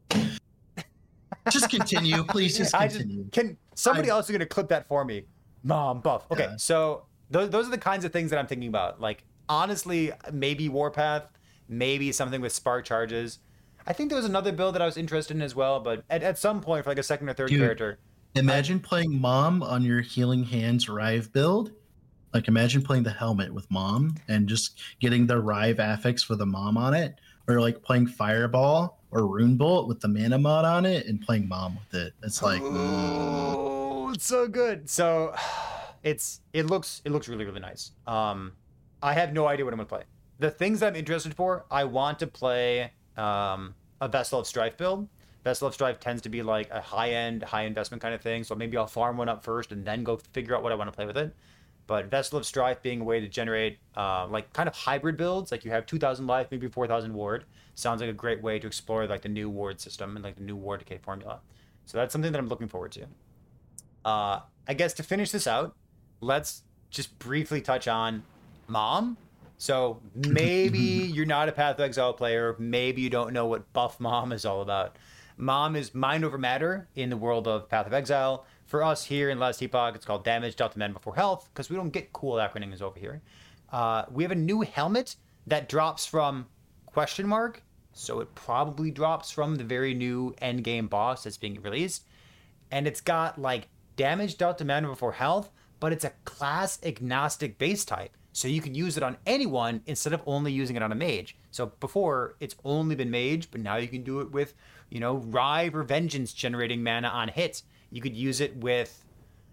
B: Just continue, please. Just continue.
A: Can somebody else is going to clip that for me? Mom buff. Okay, yeah. So those are the kinds of things that I'm thinking about. Like, honestly, maybe Warpath, maybe something with Spark Charges. I think there was another build that I was interested in as well, but at some point for like a second or third character.
B: Imagine playing Mom on your Healing Hands Rive build. Like, imagine playing the helmet with Mom and just getting the Rive affix for the Mom on it. Or like playing Fireball or Rune Bolt with the mana mod on it and playing Mom with it. It's like,
A: oh, it's so good. So it looks really, really nice. I have no idea what I'm gonna play. The things that I'm interested for, I want to play a Vessel of Strife build. Vessel of Strife tends to be like a high-end, high investment kind of thing, so maybe I'll farm one up first and then go figure out what I want to play with it. But Vessel of Strife being a way to generate like kind of hybrid builds, like you have 2,000 life, maybe 4,000 ward, sounds like a great way to explore like the new ward system and like the new ward decay formula. So that's something that I'm looking forward to. I guess to finish this out, let's just briefly touch on Mom. So maybe you're not a Path of Exile player, maybe you don't know what buff Mom is all about. Mom is mind over matter in the world of Path of Exile. For us here in Last Epoch, it's called damage dealt to men before health, because we don't get cool acronyms over here. We have a new helmet that drops from ? So it probably drops from the very new endgame boss that's being released. And it's got like damage dealt to men before health, but it's a class agnostic base type. So you can use it on anyone instead of only using it on a mage. So before, it's only been mage, but now you can do it with, Rive or Vengeance generating mana on hits. You could use it with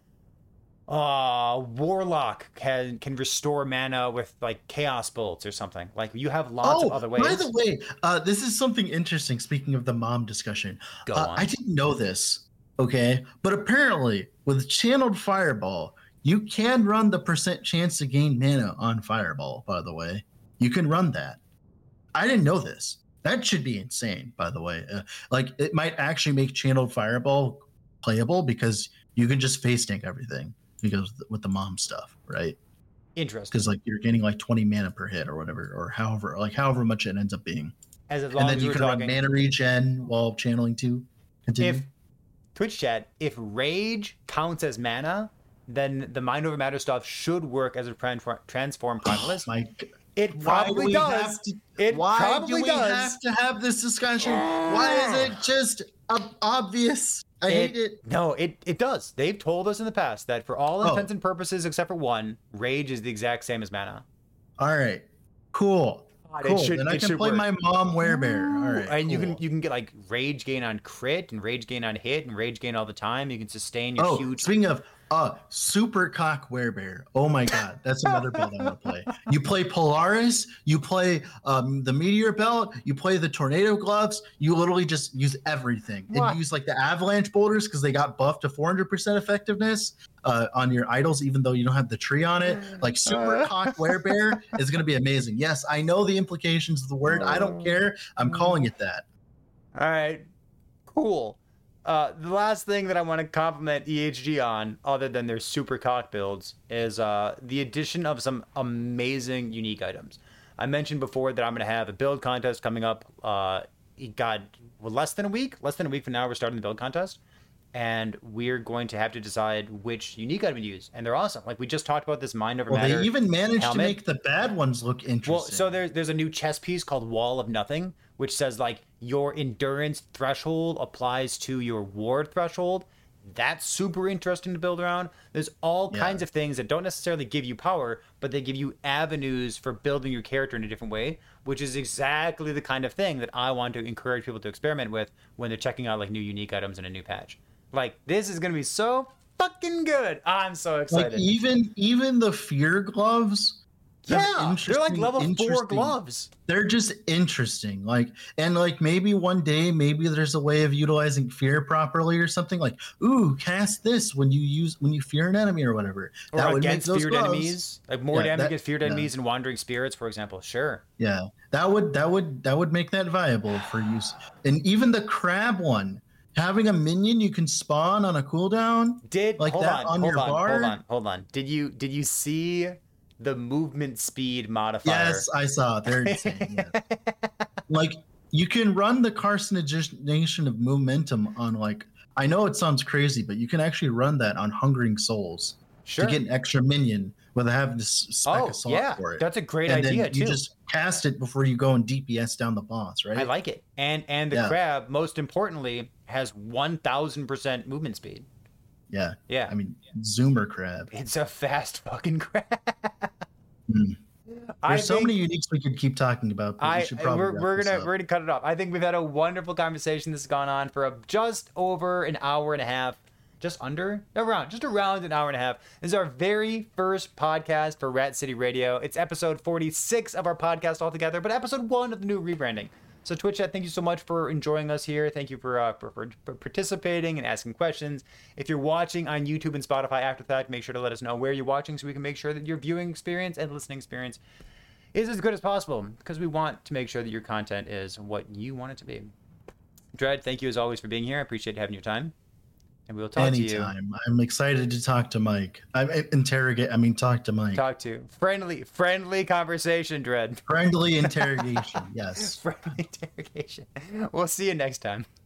A: Warlock can restore mana with like Chaos Bolts or something. Like, you have lots of other ways.
B: By the way, this is something interesting. Speaking of the Mom discussion,
A: Go on.
B: I didn't know this, okay? But apparently, with Channeled Fireball, you can run the % chance to gain mana on Fireball, by the way. You can run that. I didn't know this. That should be insane, by the way. Like, it might actually make Channeled Fireball playable because you can just face tank everything because with the Mom stuff, right?
A: Interesting.
B: Because like you're getting like 20 mana per hit or whatever, or however much it ends up being.
A: As long
B: and then
A: as
B: you can run mana regen while channeling too. Continue.
A: If Twitch chat, if Rage counts as mana, then the mind over matter stuff should work as a transform primalist. It probably does.
B: Why do we have to have this discussion? Why is it just obvious? I hate it.
A: No, it does. They've told us in the past that for all intents and purposes, except for one, Rage is the exact same as mana.
B: All right, cool. Then I can play my Mom Werebear. All right,
A: and cool. you can get like Rage gain on crit and Rage gain on hit and Rage gain all the time. You can sustain your huge.
B: Speaking of Super Cock Werebear. Oh my god, that's another build I'm gonna play. You play Polaris, you play the Meteor Belt, you play the Tornado Gloves, you literally just use everything. And use like the Avalanche Boulders because they got buffed to 400% effectiveness on your idols, even though you don't have the tree on it. Like Super Cock Werebear is gonna be amazing. Yes, I know the implications of the word. I don't care. I'm calling it that.
A: All right, cool. The last thing that I want to compliment EHG on, other than their super cock builds, is the addition of some amazing unique items. I mentioned before that I'm going to have a build contest coming up. Less than a week from now, we're starting the build contest. and we're going to have to decide which unique item to use. And they're awesome. Like we just talked about this Mind Over Matter.
B: They even managed
A: helmet.
B: to make the bad ones look interesting.
A: Well, so there's a new chess piece called Wall of Nothing, which says like your endurance threshold applies to your ward threshold. That's super interesting to build around. There's all kinds of things that don't necessarily give you power, but they give you avenues for building your character in a different way, which is exactly the kind of thing that I want to encourage people to experiment with when they're checking out like new unique items in a new patch. Like this is gonna be so fucking good. I'm so excited.
B: Like even the fear gloves.
A: Yeah, they're like level 4 gloves.
B: They're just interesting. Like, and like maybe one day, maybe there's a way of utilizing fear properly or something. Like, ooh, cast this when you fear an enemy or whatever.
A: Or
B: that
A: against feared enemies, like more damage against feared enemies and wandering spirits, for example. Sure.
B: Yeah, that would make that viable for use. And even the crab one. Having a minion you can spawn on a cooldown. Hold
A: on. Did you see the movement speed modifier?
B: Yes, I saw it. They're insane. Yes. Like you can run the carcination of momentum on like, I know it sounds crazy, but you can actually run that on Hungering Souls to get an extra minion without having to spec a slot for it.
A: That's a great idea
B: then
A: too.
B: You just cast it before you go and DPS down the boss, right?
A: I like it. And the crab, most importantly, has 1000% movement speed.
B: Yeah.
A: Yeah.
B: I mean, Zoomer crab.
A: It's a fast fucking crab.
B: There's so many uniques we could keep talking about. But we should probably
A: we're gonna cut it off. I think we've had a wonderful conversation. This has gone on for just over an hour and a half. Just around an hour and a half. This is our very first podcast for Rat City Radio. It's episode 46 of our podcast altogether, but episode 1 of the new rebranding. So Twitch chat, thank you so much for enjoying us here. Thank you for participating and asking questions. If you're watching on YouTube and Spotify after the fact, make sure to let us know where you're watching so we can make sure that your viewing experience and listening experience is as good as possible, because we want to make sure that your content is what you want it to be. Dread, thank you as always for being here. I appreciate having your time. And we'll talk to you.
B: Anytime. I'm excited to talk to Mike. Talk to Mike.
A: Talk to. Friendly conversation, Dread.
B: Friendly interrogation, yes.
A: Friendly interrogation. We'll see you next time.